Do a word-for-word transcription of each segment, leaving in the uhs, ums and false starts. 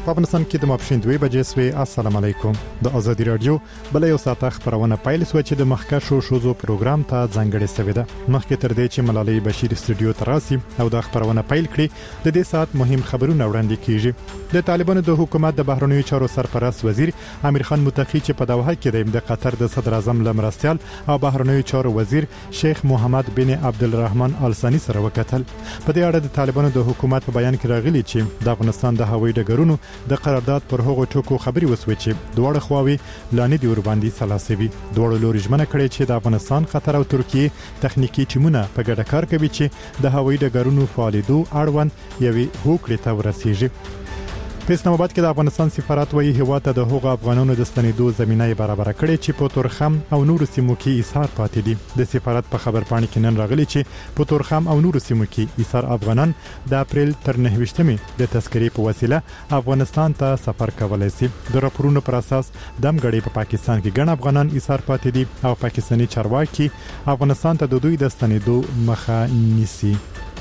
په افغانستان کې د ماپښین دوه بجې سوي. السلام علیکم. د ازادي رادیو بل یو ساعت خبرونه پیل سو چې د مخکښو شوزو پروګرام ته ځانګړی سوي ده. مخکې تر دې چې ملالۍ بشیر استودیو ته راسي او د خبرونه پیل کړي د دې ساعت مهم خبرونه وړاندې کیږي. د طالبانو د حکومت د بهرنیو چارو سرپرست وزیر امیر خان متقی چې په دوحه کې د قطر د صدر اعظم لمرستيال او بهرنیو چارو وزیر شیخ محمد بن عبدالرحمن آل ثانی سره وکتل. په دې اړه د طالبانو د حکومت په بیان کې راغلي چې د افغانستان د هوایي ډګرونو د قرارداد پر هغو ټکو خبري وسوي چې دوه خواوي لانی دی ور باندې سلاسوي. دوه لوري ژمنه کړې چې د افغانستان، قطر او ترکیه تخنیکی ټیمونه په ګډه کار کوي چې د هوایي ډګرونو فعالیدو اړوند یوي هوکړې ته ورسیږي. په اسلام آباد کې د افغانستان سفارت وایي هوا ته د هغو افغانانو د ستنېدو زمينه برابر کړې چې په تورخم او نورو سیمو کې ایثار پاتې دي. د سفارت په خبر پاڼې کې نن راغلي چې په تورخم او نورو سیمو کې ایثار افغانان د اپریل تر نهه ویشتمې د تذکرې په وسیله افغانستان ته سفر کولای شي. د راپورونو پر اساس دمګړې په پاکستان کې ګڼ افغانان ایثار پاتې دي او پاکستاني چارواکي افغانستان ته د دوی د ستنېدو مخه نیسي.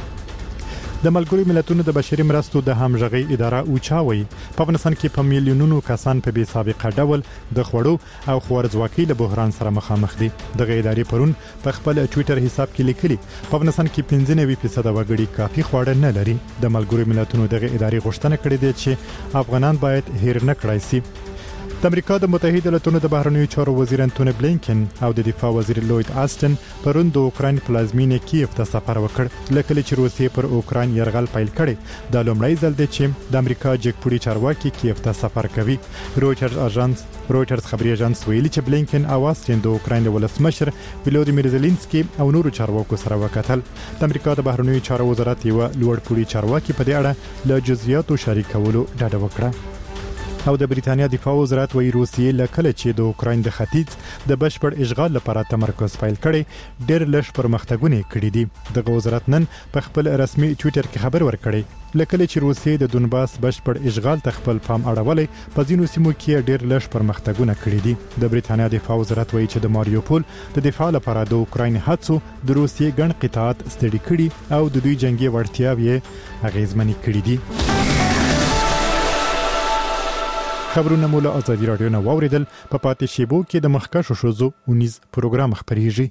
د ملګرو ملتونو د بشري مرستو د همغږي اداره اوچاوي په افغانستان کې په میلیونونو کسان په بي سابقه ډول د خوړو او خوارزواکۍ له بحران سره مخامخ دي. د غیداري پرون په خپل ټوئیټر حساب کې لیکلي په افغانستان کې پنځه نوي فیصد وګړي کافي خواړه نه لري. د ملګرو ملتونو دغه ادارې غوښتنه کړې ده چې افغانان باید هیر نه کړای شي. د امریکا د متحده ایالاتونو د بهرنیو چارو وزیر انټونی بلینکن او د دفاع وزیر لوید آستن پرون د اوکراین پلازمینې کیف ته سفر وکړ. لکه چې روسیې پر اوکراین یرغل پیل کړي د لومړی ځل دی چې د امریکا جګپوړي چارواکي کیف ته سفر کوي. رويټرز اژانس رويټرز خبري اژانس ویلي چې بلینکن او آستن د اوکراین ولسمشر ولودیمیر زيلنسکي او نورو چارواکو سره وکتل. د امریکا د بهرنیو چارو وزارت یو لوړپوړي چارواکي په دې اړه له جزئیاتو شریکولو ډاډه وکړه. او د بریتانیا دفاع وزارت وایي روسیې لکه چې د اوکراین د ختیځ د بشپړ اشغال لپاره تمرکز پیل کړي ډېر لږ پرمختګونه کړي دي. د وزارت نن په خپل رسمي ټوئیټر کې خبر ورکړي لکه چې روسیې د دونباس بشپړ اشغال ته خپل پام اړولې په ځینو سیمو کې ډېر لږ پرمختګونه کړي دي. د بریتانیا دفاع وزارت وایي چې د ماریوپول د دفاع لپاره د اوکراین هڅو د روسیې ګڼ قطاعات ستړي کړي او د دوی جنگي وړتیاوې اغیزمنې کړي دي. خبرونه مولا ازادي رادیو نه واوریدل. په پاتې شیبو کې د مخکښو شوزو اونیز پروګرام خبريږي.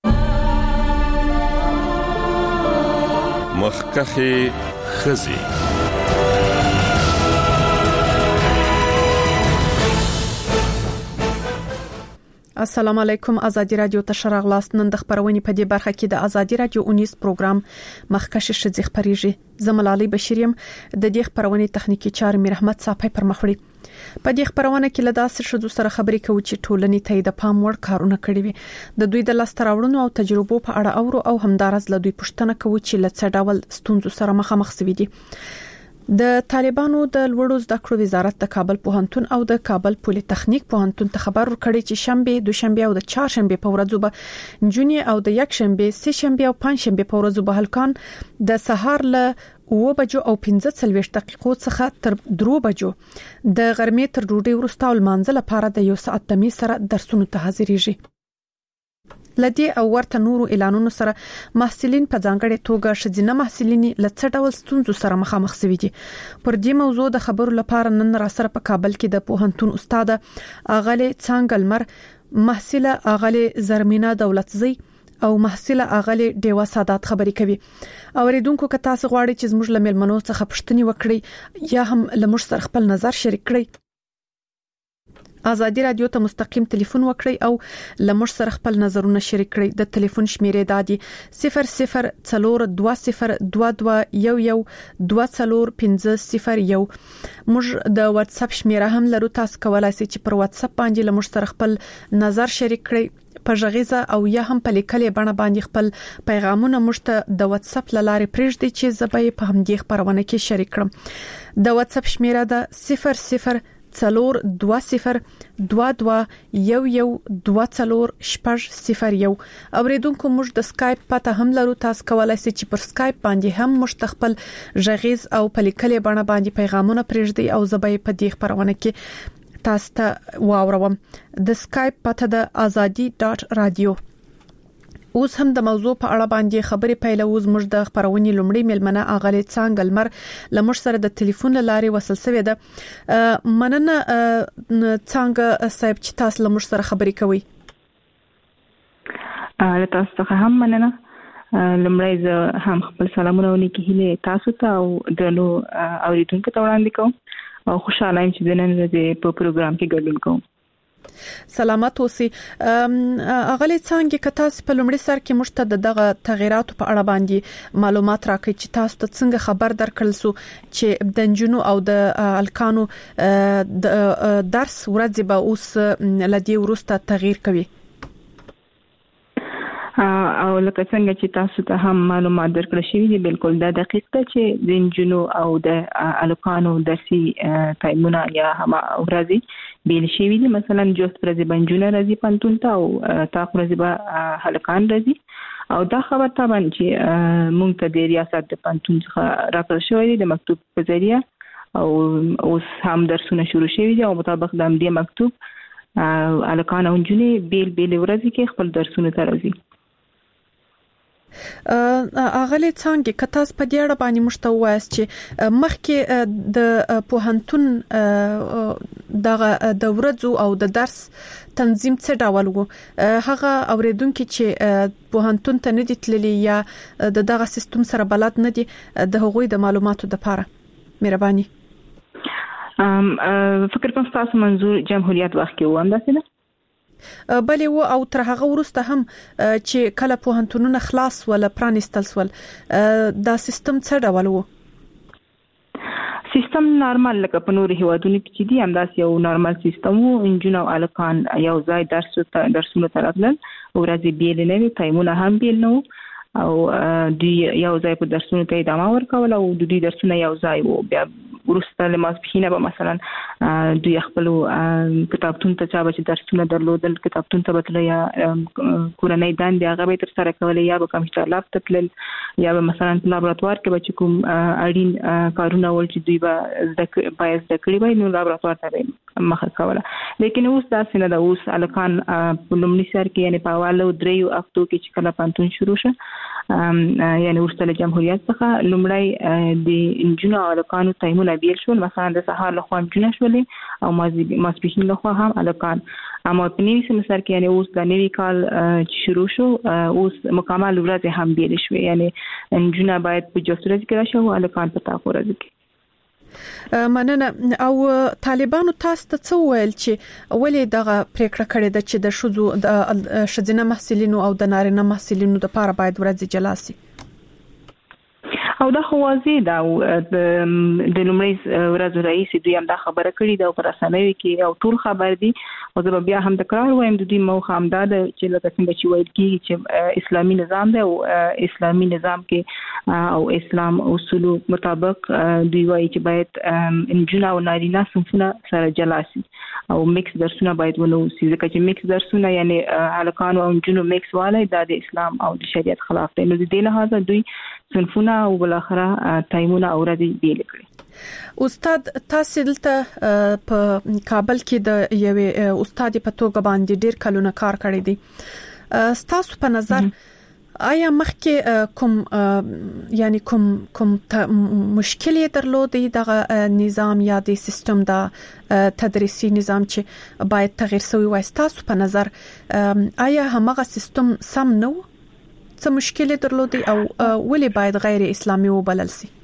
مخکښه خزي السلام علیکم. ازادي رادیو ته شراغلاست. نن د خبرونې په دې برخه کې د ازادي رادیو اونیز پروګرام مخکښه شذ خبريږي. زملالي بشیریم د دې خبرونې تخنیکی چارې میر احمد صاحب پر مخوړي. په دې خبرونه کې له داسې شذو سره خبرې کوي چې ټولنې ته د پام وړ کارونه کړی وي. د دوی د لاستراوړنو او تجربو په اړه اورو او همدارس له دوی پوښتنه کوي چې له څه ډول ستونزو سره مخامخ شوي دي. د طالبانو د لوړو زده کړو وزارت د کابل پوهنتون او د کابل پولی تخنیک پوهنتون ته خبر ورکړی چې شنبه، دوشنبه او د چهارشنبه په ورځو به جونی او د یکشنبه، سهشنبه او پنځشنبه په ورځو به هلکان د سهار له اوه بجو او پنځه څلوېښت دقیقو څخه تر درو بجو د غرمې تر ډوډۍ وروسته او لمانځه لپاره د یو ساعت تمی سره درسونو ته حاضرېږي. لدی او ورته نورو اعلانونو سره محصلین په ځانګړي توګه شذینه محصلین له څه ډول ستونزو سره مخامخ شوي دي. پر دې موضوع د خبرو لپاره نن را سره په کابل کې د پوهنتون استاد اغلی څنګلمر، محصله اغلی زرمینا دولتزی او محصله اغلی دیوا سادات خبرې کوي. اوریدونکو که تاسو غواړئ چې زموږ له ملمنو څخه پوښتنه وکړئ یا هم له موږ سره خپل نظر شریک کړئ، ازادي رادیو ته مستقیم ټلیفون وکړئ او لمر سره خپل نظرونه شریک کړئ. د ټلیفون شمیرې دادي صفر صفر څلور دوه صفر دوه دوه یو یو دوه څلور پنځه صفر یو. موږ د واتس اپ شمیره هم لرو. تاسو کولای شئ چې پر واتس اپ باندې لمر سره خپل نظر شریک کړئ په ژغیزه او یا هم په لیکلې بڼه باندې خپل پیغامونه موږ ته د واتس اپ لارې پرېږدئ چې زبې په همدې خبرونه کې شریک کړم. د واتس اپ شمیره ده صفر صفر څلور دوه صفر دوه دوه یو یو دوه څلور شپږ صفر یو. اوریدونکو موږ د سکایپ پته هم لرو. تاسو کولای شئ چې پر سکایپ باندې هم مشتخپل ژغیز او په لیکلې بڼه باندې پیغامونه پرېږدئ او زبې په دې خبرونه کې تاسو ته واوروم. د سکایپ پته د ازادي ډاټ رادیو اوس هم د موضوع په اړه باندې خبرې پیلو. زموږ د خبرونې لومړی ملمنه اغلی څنګه لمر لمر سره د ټلیفون لارې وصل شوې ده. مننه څنګه صاحب چې تاسو لمر سره خبرې کوي. ا تاسو ته هم مننه. لمړی زه هم خپل سلامونه ونیکي هله تاسو ته او د نو اوریدونکو ته وړاندې کوم او خوشاله یم چې د نن ورځې په پروګرام کې ګډون کوم. سلامات اوسئ. اغلی څنګه که تاسو په لومړي سر کې موږ ته دغه تغیراتو په اړه باندې معلومات راکړئ چې تاسو ته څنګه خبر درکړل سو چې د جنونو او د الکانو د درس ورځ به اوس لدی ورسته تغییر کوي. او لکه څنګه چې تاسو ته هم معلومات درکړل شوی دي بالکل دا دقیق ده چې د جنونو او د الکانو درسي ټایمونه یا هم ورځي بیل شوی دي. مثلا جوست ورځي بنجونه راځي پنتون ته او تاق ورځي به هلکان راځي او دا خبر طبعا چې مونږ ته د ریاست د پنتون څخه راکړل شوی دی د مکتوب په ذریعہ او اوس هم درسونه شروع شوی دي او مطابق د دې مکتوب الکان او جنې بیل بیل ورځي کې خپل درسونه ته راځي. اغلی څنګه کتاس په دې اړه باندې مشته وایس چې مخکې د پوهنتون دغه د ورځو او د درس تنظیم څه ډول وو. هغه اوریدونکو چې پوهنتون ته نه دي تللي یا د دغه سیستم سره بلد نه دي د هغوی د معلوماتو لپاره مهرباني. ام فکر کوم تاسو منظور جمهوریت وخت کې و انداسه ده بلې و او تر هغه ورسته هم چې کله پوهنتونونه خلاص ولا پرانستل ول دا سیستم څه ډول وو. سیستم نارمل لکه په نورو هیوادونو کې چې دی همداس یو نارمل سیستم وو. انجن او الکان یو ځای درس ته درسونه تراتل او راځي بیل نه وي تایمونه هم بیل نو او دی یو ځای په درسونو ته ادامه ورکول او د دې درسونه یو ځای وو. بیا ورسته له ماسپخینه به مثلا دوی خپل کتابتون ته چا به درسونه درلودل کتابتون ته بتل یا کورنۍ دندې هغه به تر سره کولې یا به کمپیوټر لاب ته تلل یا به مثلا لابراتوار کې به کوم اړین کارونه ول چې دوی به زده باید زده کړی وي نو لابراتوار ته مخه کوله. لیکن اوس دا څنګه د اوس الکان په لومړي سر کې یعنی په والو دریو هفتو کې چې کله پانتون شروع شه یعنی ورسته جمهوریت څخه لومړی د انجنونو او الکانو تایمونه بیل شول. مثلا د سهار لخوا جنونه شولې او ماسپخین لخوا هم الکان. اما په نوي سمستر کې یعنی اوس د نوي کال چې شروع شو اوس مکمل ورځ هم بیل شوې یعنی انجنونه باید په جوسترز کې راشي او الکان په تاخو ورځ کې. مننه. او طالبانو تاسو ته څه ویل چې ولې دغه پریکړه کړې ده چې د شذو د شذینه محصلینو او د نارینه محصلینو لپاره باید ورځ جلا شي؟ او دا خو واضح دا د لومړي ورځ رئیس دوی هم دا خبره کړې ده او پر اسانوي کې او ټول خبر دي او زه بیا هم تکرار وایم د دې موخه هم دا ده چې لکه څنګه چې ویل کېږي چې اسلامي نظام دی او اسلامي نظام کې او اسلام اصول مطابق دوی وايي چې باید انجن او نارینه صنفونه سره جلا شي او میکس درسونه باید ونه وي ځکه چې میکس درسونه یعنی الکان او انجنونو میکس والي د اسلام او د شریعت خلاف دی. نو د دې لحاظه دوی صنفونه او بالاخره ټایمونه او ورځې بیل کړي. استاد تاسو دلته په کابل کې د یوې استاد په توګه باندې ډیر کلونه کار کړی دی. تاسو په نظر آیا مخکې کوم یعنی کوم کوم مشکلې درلودې د نظام یا د سیستم د تدریسي نظام چې باید تغیر شوی وای؟ تاسو په نظر آیا هغه سیستم سم نه و؟ څه مشکلې درلودې او ولې باید غیر اسلامي وبلل شي؟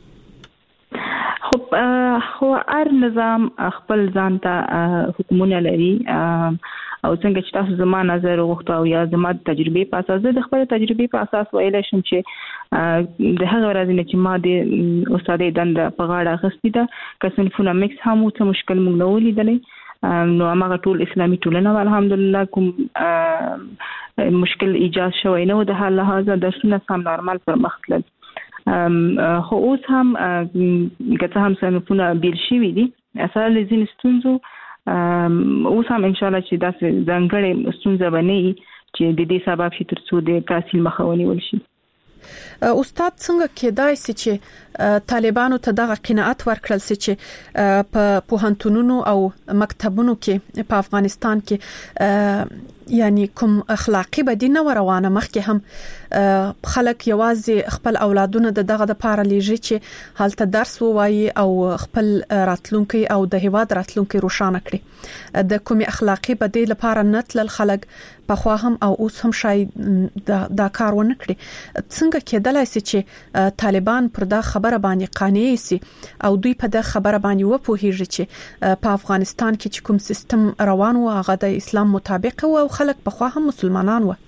خو خو هر نظام خپل ځان ته حکمونه لري او څنګه چې تاسو زما نظر وغوښته او یا زما تجربه په اساس د خپل تجربه په اساس ویل شم چې د هغه ورځې نه چې ما د استادې دنده په غاړه غستې ده که صنفونه میکس هم څه مشکل مونږ نه ولیدلې نو هغه ټول اسلامي ټولنه الحمدلله کوم مشکل ایجاد شوی نه و د حال لحاظه درسونه سم نارمل پر مخ تلل. خو اوس هم کته هم صنفونه بیل شوي دي اصل لزین ستونزو اوس هم ان شاء الله چې داسې ځانګړې ستونزه بنئ چې د دې سبب شي ترڅو د تحصیل مخاوني ولشي. استاد څنګه کېدای شي چې طالبانو ته دغه قناعت ورکړل شي چې په پوهنتونونو او مکتبونو کې په افغانستان کې یعنی کوم اخلاقی بدینه وروانه مخکې هم خلک یوازې خپل اولادونه د دغه د پاره لیږي چې حالت درس وایي او خپل راتلونکي او د هیواد راتلونکي روښانه کړي د کوم اخلاقی بدیل لپاره نتل خلک په خوا هم او اوس هم شاید دا کار ونه کړي. څنګه کېدلای شي چې طالبان پر دا خبره باندې قانع شي او دوی په دا خبره باندې وپوهیږي چې په افغانستان کې چې کوم سیستم روان و هغه د اسلام مطابق و او خلک په خوا هم مسلمانان و.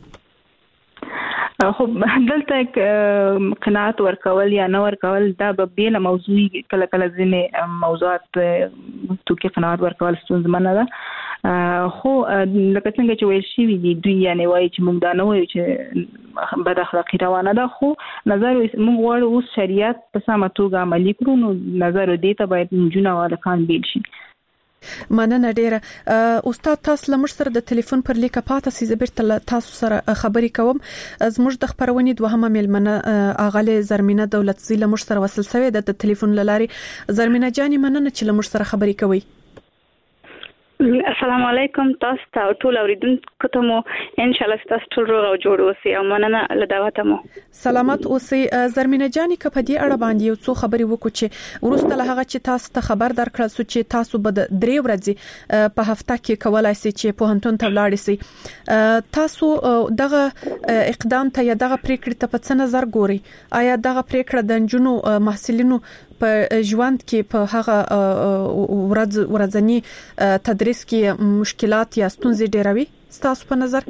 خو دلته قناعت ورکول یا نه ورکول دا به بیل موضوعي کله کله ځینې موضوعات تو کې قناعت ورکول ستونزمنه ده. خو لکه څنګه چې ویل شوی دی دوی یعنی وایي چې موږ دا نه وایو چې بد اخلاقی روانه ده، خو نظر موږ غواړو اوس شریعت په سمه توګه عملي کړو، نو نظر دې ته باید نجونه او هلکان بیل شي. مننه ډیره. استاد تاسو لمر سره د ټلیفون پر لیکه پاتې سي زبر تاسو سره خبرې کوم. زموږ د خبرونې دوهمه ملمنه اغاله زرمینه دولت زی لمر سره وصل سوی د ټلیفون لاري. زرمینه جاني مننه چې لمر سره خبرې کوي. السلام علیکم، تاسو ته ټول اوریدونکو ته مو ان شاء الله تاسو ټول روغ او جوړ اوسئ او مننه له دعوت مو. سلامت اوسئ. زرمینه جاني که په دې اړه باندې یو څو خبرې وکړو چې ورسته له هغه چې تاسو ته خبر درکړل سو چې تاسو به درې ورځې په هفته کې کولای شئ چې په هنتون ته ولاړ شئ. تاسو دغه اقدام ته یا دغه پریکړه ته په څه نظر ګوري؟ آیا دغه پریکړه د جنونو محصلینو په ژوند کې په هغه ورځ ورځنی تدریس کې مشکلات یا ستونزې ډیروي ستاسو په نظر؟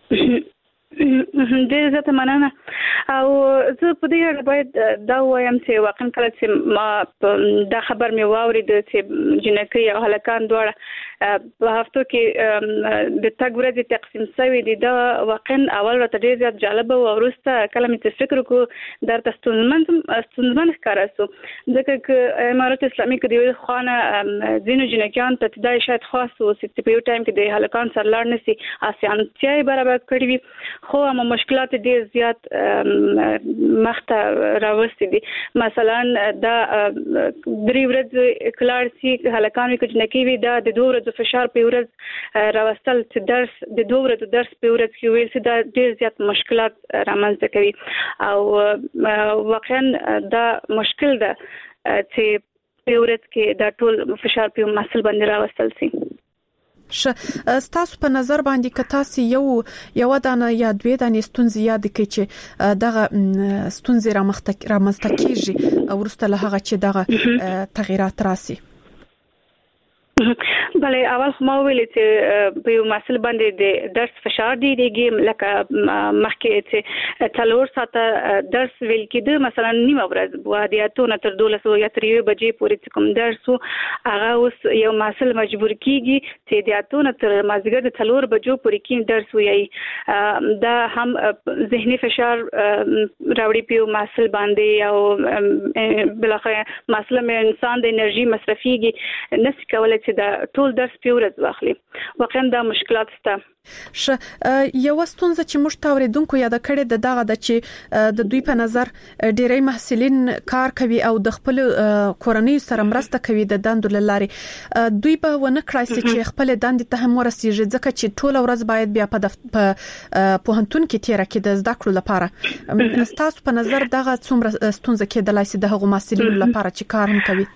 ډېر زیاته مننه. او زه په دې اړه باید دا وایم چې واقعا کله چې ما دا خبر مې واورید چې جنکۍ او هلکان دواړه په هفتو کې د تګ ورځې تقسیم شوی دي، دا واقعا اول راته ډېر زیات جالب او وروسته کله مې چې فکر وکړو درته ستونزمن ستونزمن ښکاره سو، ځکه چې امارت اسلامي کې د یوې خوا ځینو جنکیانو ته دا شاید خاص اوسي چې په یو ټایم کې د هلکان سره لاړ نه شي، اسانتیا یې برابر کړې وي، خو هم مشکلات ډېر زیات مخته راوستي دي. مثلا دا درې ورځې کلاړ سي هلکان وي که جنکۍ وي، دا د دوه ورځو فشار په ورځ راوستل چې درس د دوه ورځو درس په ورځ کې ویل سي، دا ډېر زیات مشکلات رامنځته کوي او واقعا دا مشکل ده چې په ورځ کې دا ټول فشار په محصل باندې راوستل سي. ش ستاسو په نظر باندې که تاسو یو یو دانه یا دوه دانې ستونزې یاد کړئ چې دغه ستونزې رامنځته کیږي او ورسته له هغه چې دغه تغیرات راسي؟ بله، اول خو ما ویل چې په یو محصل باندې د درس فشار ډیریږي، لکه مخکې چې څلور ساعته درس ویل کېده، مثلا نیمه ورځ و د اتو نه تر دولس یا تر یوې بجې پورې چې کوم درس و هغه اوس یو محصل مجبور کیږي چې د اتو نه تر مازدیګر د څلور بجو پورې کې درس وایي. دا هم ذهني فشار راوړي په یو محصل باندې او بلاخره محصل مې انسان د انرژي مصرفيږي، نشي کولای چې دا ټول درس په ورځ واخلي. واقعا دا مشکلات شته. ش یو ستونزه چې موږ تاوریدونکو یاد کړې د دغه د چې د دوی په نظر ډېری محصلین کار کوي او د خپل کورنۍ سره مرسته کوي د دندو لاري، دوی به ونه کړای چې خپل دندې ته هم ورسیږي، ځکه چې ټول ورځ باید بیا په پوهنتون کې تیر کړي د زده کړو لپاره. تاسو په نظر دغه څومره ستونزه کېدلای شي د هغو محصلینو لپاره چې کار هم کوي؟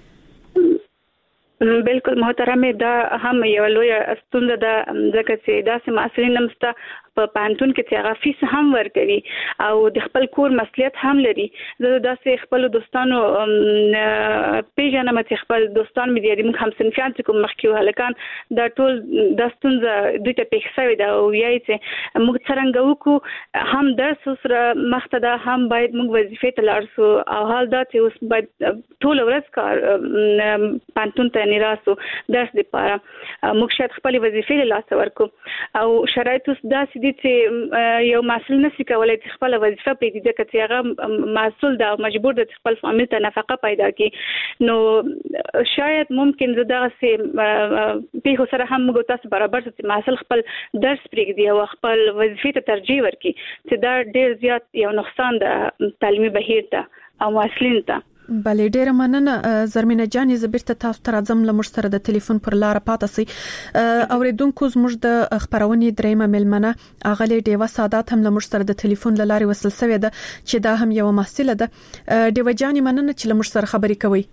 بالکل محترمه، دا هم یو لوی ستونزه ده، ځکه چې داسې محصلین نمسته په پانتون کې چې هغه فیس هم ورکوي او د خپل کور مسؤلیت هم لري. زه داسې خپل دوستانو پیژنم چې خپل دوستان مې دي موږ هم صنفیان چې کوم مخکې هلکان دا ټول د ستونزه دوی ته پېښ شوې ده او یای چې موږ څرنګه وکړو هم درس سره مخته ده، هم باید موږ وظیفې ته لاړ شو او حال دا چې اوس باید ټول ورځ کار پانتون ته نه راسو درس لپاره، موږ شاید خپل وظیفې له لاسه ورکړو او شرایط اوس داسې دي چې یو مسؤل نشي کولای چې خپل وظیفه پرېږدي، ځکه چې هغه مسؤل ده او مجبور ده چې خپل فامیل ته نفقه پیدا کړي. نو شاید ممکن زه دغسې پیښو سره هم موږ تاسو برابر چې مسؤل خپل درس پرېږدي او خپل وظیفې ته ترجیح ورکړي، چې دا ډېر زیات یو نقصان ده تعلیمي بهیر ته او محصلینو ته. بله ډیره مننه زرمینه جان زبرته تاسو ته راځم لمر سره د ټلیفون پر لار پاتاسي اوریدونکو زموږ د خبرونې دریمه ملمنه اغلی ډیوه سادات هم لمر سره د ټلیفون لاري وصل سوی ده چې دا هم یو محصله ده ډیوه جان مننه چې لمر سره خبرې کوي.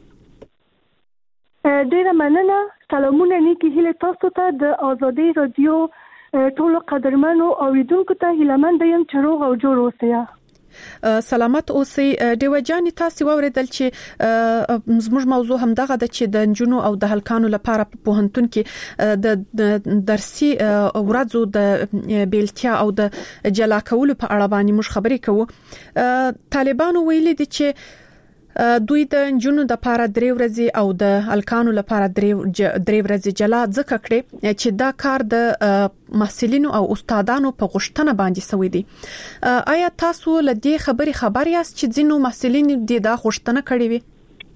ډیره مننه. سلامونه نیکی هیله تاسو ته د آزادي رادیو ټول قدرمنو اوریدونکو ته هیلمن یم چې روغ او جوړ اوسئ. سلامت اوسئ. ډیوه جان تاسو ووریدل چې زموږ موضوع هم دغه د چې د جنونو او د هلکانو لپاره په پوهنتون کې د درسي ورځو د بیلتیا او د جلا کولو په اړه باندې موږ خبرې کوو. طالبانو ویلي دي چې دوی د جنونو د لپاره درې ورځې او د هلکانو لپاره درې درې ورځې جلا ځکه کړي چې دا کار د محصلینو او استادانو په غوښتنه باندې سوی دی. آیا تاسو له دې خبرې خبر یاست چې ځینو محصلین د دا غوښتنه کړې وي؟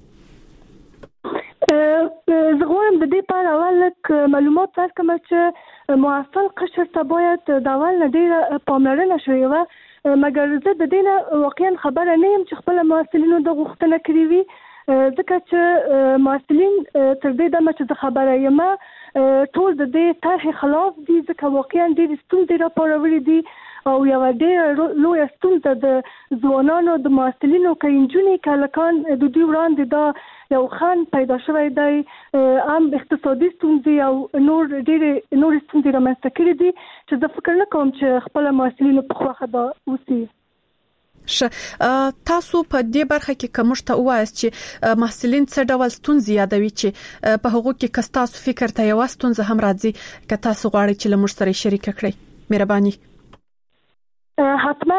زه غواړم د دې په اړه اول معلومات درکړم چې محصل قشر ته باید د اول نه ډیره پاملرنه شوې وه، مګر زه د دې نه واقعا خبره نه یم چې خپل محصلینو د غوښتنه کړې وي، ځکه چې محصلین تر دې دمه چې د خبره یم ټول د دې طرحې خلاف دي، ځکه واقعا ډېرې ستونزې راپارولې دي او یوه ډېره لویه ستونزه د ځوانانو د محصلینو که نجونې که هلکان د دوی وړاندې دا یو خنډ پیدا شوی دی، هم اقتصادي ستونزې او نور ډېرې نورې ستونزې رامنځته کړي دي چې زه فکر نه کوم چې خپله محصلینو په خوښه به اوسي. ش تاسو په دې برخه کې کومش ته وایست چې محصلین څه ډول ستونزې یادوي چې په هغه کې کستاسو فکر ته یو ستونزه هم راځي که تاسو غواړئ چې له موږ سره شریک کړئ؟ مهرباني. حتما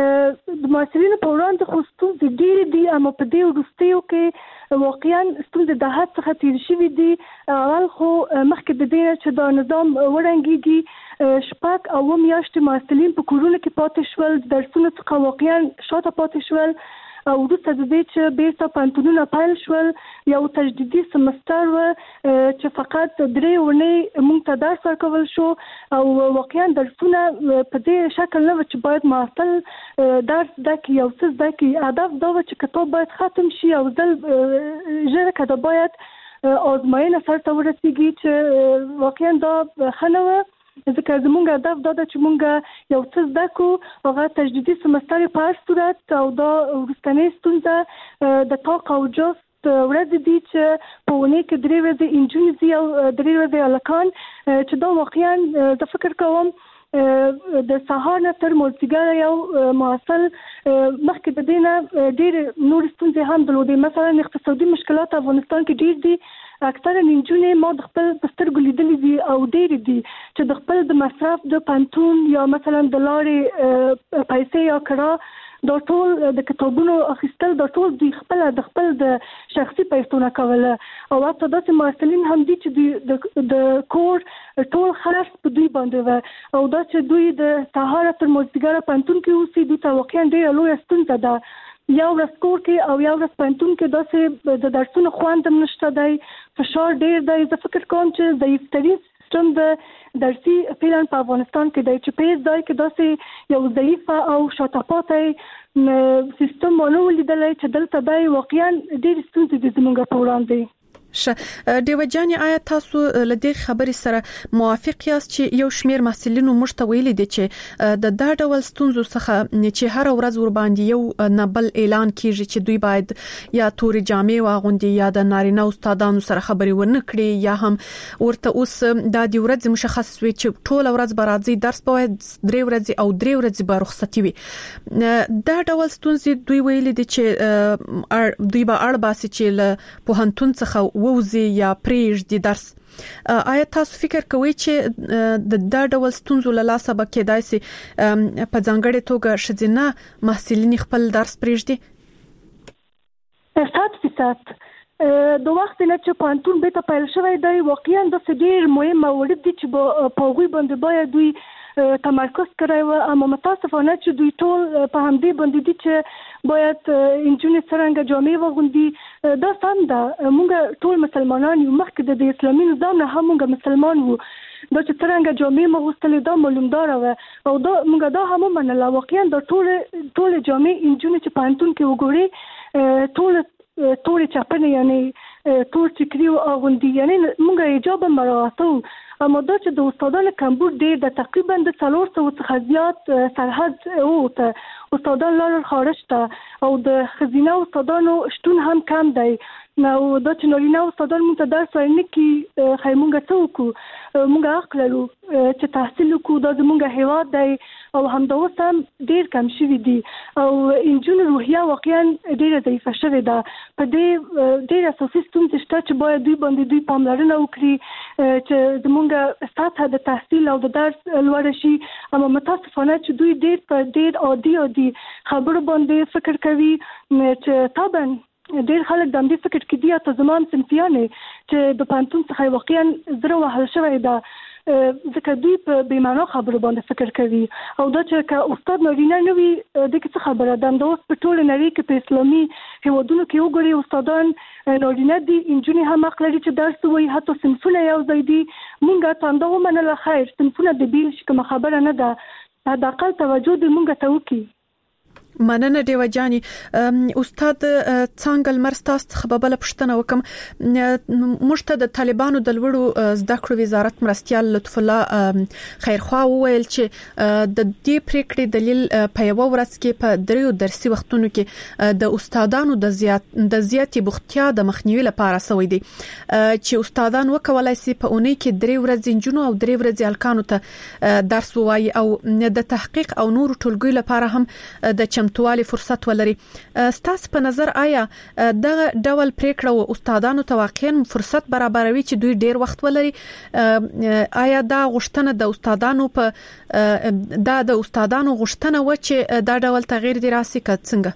د محصلینو په وړاندې خو ستونزې ډېرې دي، اما په دې وروستیو کې واقعا ستونزې د حد څخه تېرې شوي دي. اول خو مخکې د دې نه چې دا نظام وړنګېږي شپږ اوه میاشتې محصلین په کورونو کې پاتې شول، درسونو څخه واقعا شاته پاتې شول او وروسته د دې چې بیرته پوهنتونونه پیل شول یو تجدیدي سمستر و چې فقط درې اونۍ موږ ته درس ورکول شو او واقعا درسونه په دې شکل نه و چې باید محصل درس زده کړي او څه زده کړي. هدف دا و چې کتاب باید ختم شي او ځل ژر که دا باید آزموینه سرته ورسیږي چې واقعا دا ښه نه وه، ځکه زمونږ هدف دا ده چې مونږ یو څه زده کړو، هغه تجدیدي سمستر په هر صورت او دا وروستنۍ ستونزه د طاق او جست ورځې دي چې په اونۍ کې درې ورځې نجونې ځي او درې ورځې هلکان، چې دا واقعا زه فکر کوم د سهار نه تر مازدیګره یو محصل مخکې د دې نه ډېرې نورې ستونزې هم درلودې. مثلا اقتصادي مشکلات افغانستان کې ډېر دي، اکثره نجونې ما د خپل په سترګو لیدلې دي او ډېرې دي چې د خپل د مصرف د پوهنتون یا مثلا د لارې پیسې یا کرا دا ټول د کتابونو اخیستل دا ټول دوی خپل د خپل د شخصي پیسو نه کوله او حتی داسې محصلین هم دي چې د کور ټول خرڅ په دوی باندې و او دا چې دوی د سهار تر مازدیګره پوهنتون کې اوسي دوی ته واقعا ډېره لویه ستونزه ده. یو ورځ کور کې او یو ورځ پوهنتون کې داسې د درسونو خوند هم نشته دی، فشار ډېر دی. زه فکر کوم چې ضعیفترین سیستم د درسي فعلا په افغانستان کې دی چې په هېڅ ځای کې داسې یو ضعیفه او شاته پاتې سیستم ونه ولیدلی چې دلته دی واقعا ډېرې ستونزې دي زموږ په وړاندې. ښه ډیوه جانې، آیا تاسو له دې خبرې سره موافق یاست چې یو شمیر محصلینو موږ ته ویلي دي چې د دا ډول ستونزو څخه چې هر ورځ ور باندې یو نبل اعلان کیږي چې دوی باید یا تورې جامې واغوندي یا د نارینه استادانو سره خبرې ونه کړي یا هم ورته اوس د دې ورځ مشخص وي چې ټول ورځ به راځي درس باید درې ورځې او درې ورځې به رخصتي وي. دا ډول ستونزې دوی ویلي دي چې دوی به اړ باسي چې له پوهنتون څخه ووزي یا پریږدي درس. آیا تاسو فکر کوئ چې د دا ډول ستونزو له لاسه به کېدای شي په ځانګړې توګه ښځینه محصلین خپل درس پریږدي؟ صد فیصد د وخت نه چې پوهنتون بیرته پیل شوی دی واقعا داسې ډېر مهم موارد دي چې په هغوی باندې باید دوی تمرکز کړی و، اما متاسفانه چې دوی ټول په همدې باندې دي چې باید نجونې څرنګه جامې واغوندي. دا سم ده، موږ ټول مسلمانان یو، مخکې د اسلامي نظام نه هم موږ مسلمان وو، دا چې څرنګه جامې مو اغوستلې دا معلومداره وه او دا موږ دا هم ومنله. واقعا دا ټول ټول جامې نجونې چې پوهنتون کې وګوري ټول تورې چاپنه یعنی تور چکري او غوندي یعنی موږ حجاب مراعاتو اما دا چې د استادانو کمبود ډېر د تقریبا د څلور سوه څخه زیات سرحد او ته استادان لار خارج ته او د خزینه استادانو شتون هم کم دی نو دا چې نارینه استادان موږ ته درس وایي کې خیمونګه څه وکړو موږ حق لرو چې تحصیل وکړو دا زموږ هیواد دی او همدا اوس هم ډېر کم شوي دي او انجونو روحیه واقعا ډېره ضعیفه شوې ده په دې ډېر اساسي ستونزې شته چې باید دوی باندې دوی پاملرنه وکړي چې زموږ سطحه د تحصیل او د درس لوړه شي اما متاسفانه چې دوی ډېر په ډېر عادي عادي خبرو باندې فکر کوي چې طبعا ډېر خلک د همدې فکر کې دي اته زمان صنفیانې چې د پوهنتون څخه واقعا زړه وهل شوی ده ځکه دوی په بېمعنا خبرو باندې فکر کوي او دا چې که استاد نارینه نه وي دغه څه خبره ده همدا اوس په ټوله نړۍ کې په اسلامي هېوادونو کې وګورئ استادان نارینه دي نجونې هم حق لري چې درس ووایي حتی صنفونه یو ځای دي موږ ته همدا ومنله خیر صنفونه د بیل شي کومه خبره نه ده حداقل توجه دې موږ ته وکړي مننه دیو جاني استاد څنګه مرستاس خبربل پښتنه وکم مشته د طالبانو د لوړو زده کړو وزارت مرستيال لطف الله خیرخوا وویل چې د دې پریکړې دلیل په یو ورځ کې په دریو درسي وختونو کې د استادانو د زیات د زیاتې بوختیا د مخنیوي لپاره سوي دي چې استادان وکولای شي په اونۍ کې درې ورځې جنونو او درې ورځې الکانو ته درس وایي او د تحقیق او نور ټولګي لپاره هم د توالي فرصت ولري ستاسو په نظر آیا دغه ډول پریکړه او استادانو ته واقعا فرصت برابروي چې دوی ډیر وخت ولري آیا دا غوښتنه د استادانو په دا د استادانو غوښتنه و چې دا ډول تغییر دی راسي کڅنګه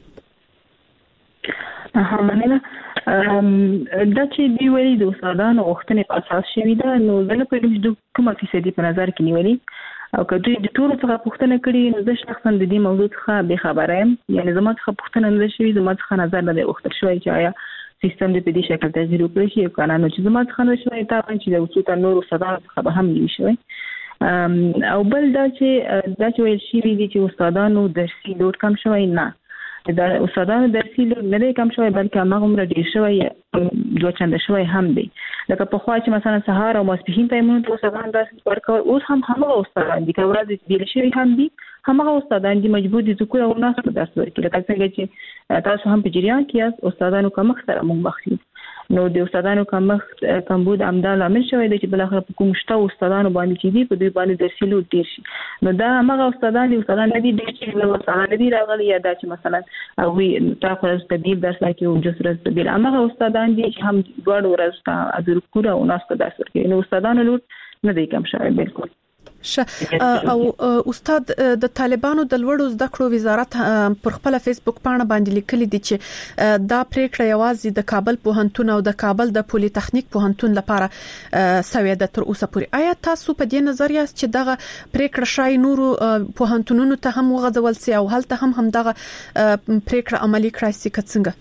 ها مننه دا چې دی ویلي د استادانو غوښتنې په اساس شوی دا نو زه په دې کومه فیصدي په نظر کې نیولې او که دوی د ټولو څخه پوښتنه کړي نو زه شخصا د دې موضوع څخه بې خبره یم یعنی زما څخه پوښتنه نه شوې زما څخه نظر نه دی وختل شوی چې آیا سیستم دې په دې شکل تغییر وکړي چې قانون چې زما څخه نه شوی تا باندې د وڅوت نور استادانو څخه به هم نیوي شوی او بل دا چې دا چې ویل شي چې استادانو درسي لوډ کم شوی نه دا استادانو درسي لوډ نه دی کم شوی بلکې هغه عمر ډیر شوی دوه چنده شوی هم دی لکه په خوا چې مثلا سهار او ماسپښین ټایمونو ته استادان درس ورکول اوس هم همغه استادان دي که ورځ بیل شوی هم دي همغه استادان دي مجبور دي چې کوم ناس درس ورکړي لکه څنګه چې تاسو هم په جریان کې یاست استادانو کوم سره موږ بخښي نو د استادانو کوم کمبود امدال عامل شوی دی چې بل اخر په کوم شته استادانو باندې چې دی په دوی باندې درسي لوډ ډیر شي نو دا هغه استادان دي استادان نه دي چې له استادان دي راغلي یا دا چې مثلا او تاسو ورځ ته دی درس راکې او جس ورځ ته دی هغه استادان دي چې هم ډوړ ورځ ته اذر کوره او ناس ته درس ورکوي نو استادانو لوډ نه دی کم شوی بالکل او استاد د طالبانو د لوړو زده کړو وزارت پر خپل فیسبوک باندې باندې لیکلي دي چې دا پریکړه یوازې د کابل پوهنتون او د کابل د پولی تخنیک پوهنتون لپاره سوي ده تر اوسه پورې آیا تاسو په دې نظر یاست چې دغه پریکړه شای نورو پوهنتونونو ته هم وغځول سي او هلته هم هم دغه پریکړه عملی کړای سي څنګه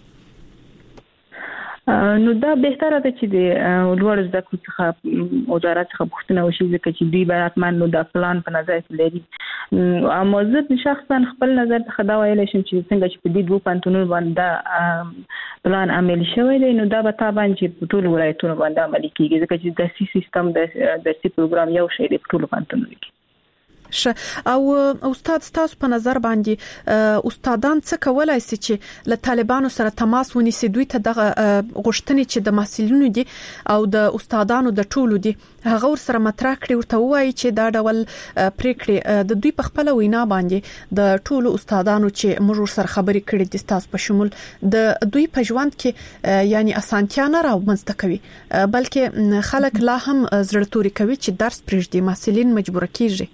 نو دا بهتره ده چې د لوړ زده کړو څخه وزارت څخه پوښتنه وشي ځکه چې دوی باید حتما نو دا پلان په نظر کې لري اما زه شخصا خپل نظر څخه دا ویلی شم چې څنګه چې په دې دوه پوهنتونونو باندې دا پلان عملي شوی دی نو دا به طبعا چې په ټولو ولایتونو باندې عملي کیږي ځکه چې درسي سیستم د درسي پروګرام یو شی دی په ټولو پوهنتونونو کې او استاد تاسو په نظر باندې استادان څه کولای شي چې له طالبانو سره تماس ونیسي دوی ته دغه غوښتنې چې د محصلینو دي او د استادانو د ټولو دي هغه ور سره مطرح کړي ورته وایي چې دا ډول پریکړې د دوی په خپل وینا باندې د ټولو استادانو چې موږ سره خبرې کړې دي تاسو په شمول د دوی په ژوند کې یعنی اسانتیا نه راومنځته کوي بلکې خلک لا هم زړه توري کوي چې درس پرېږدي محصلین مجبور کیږي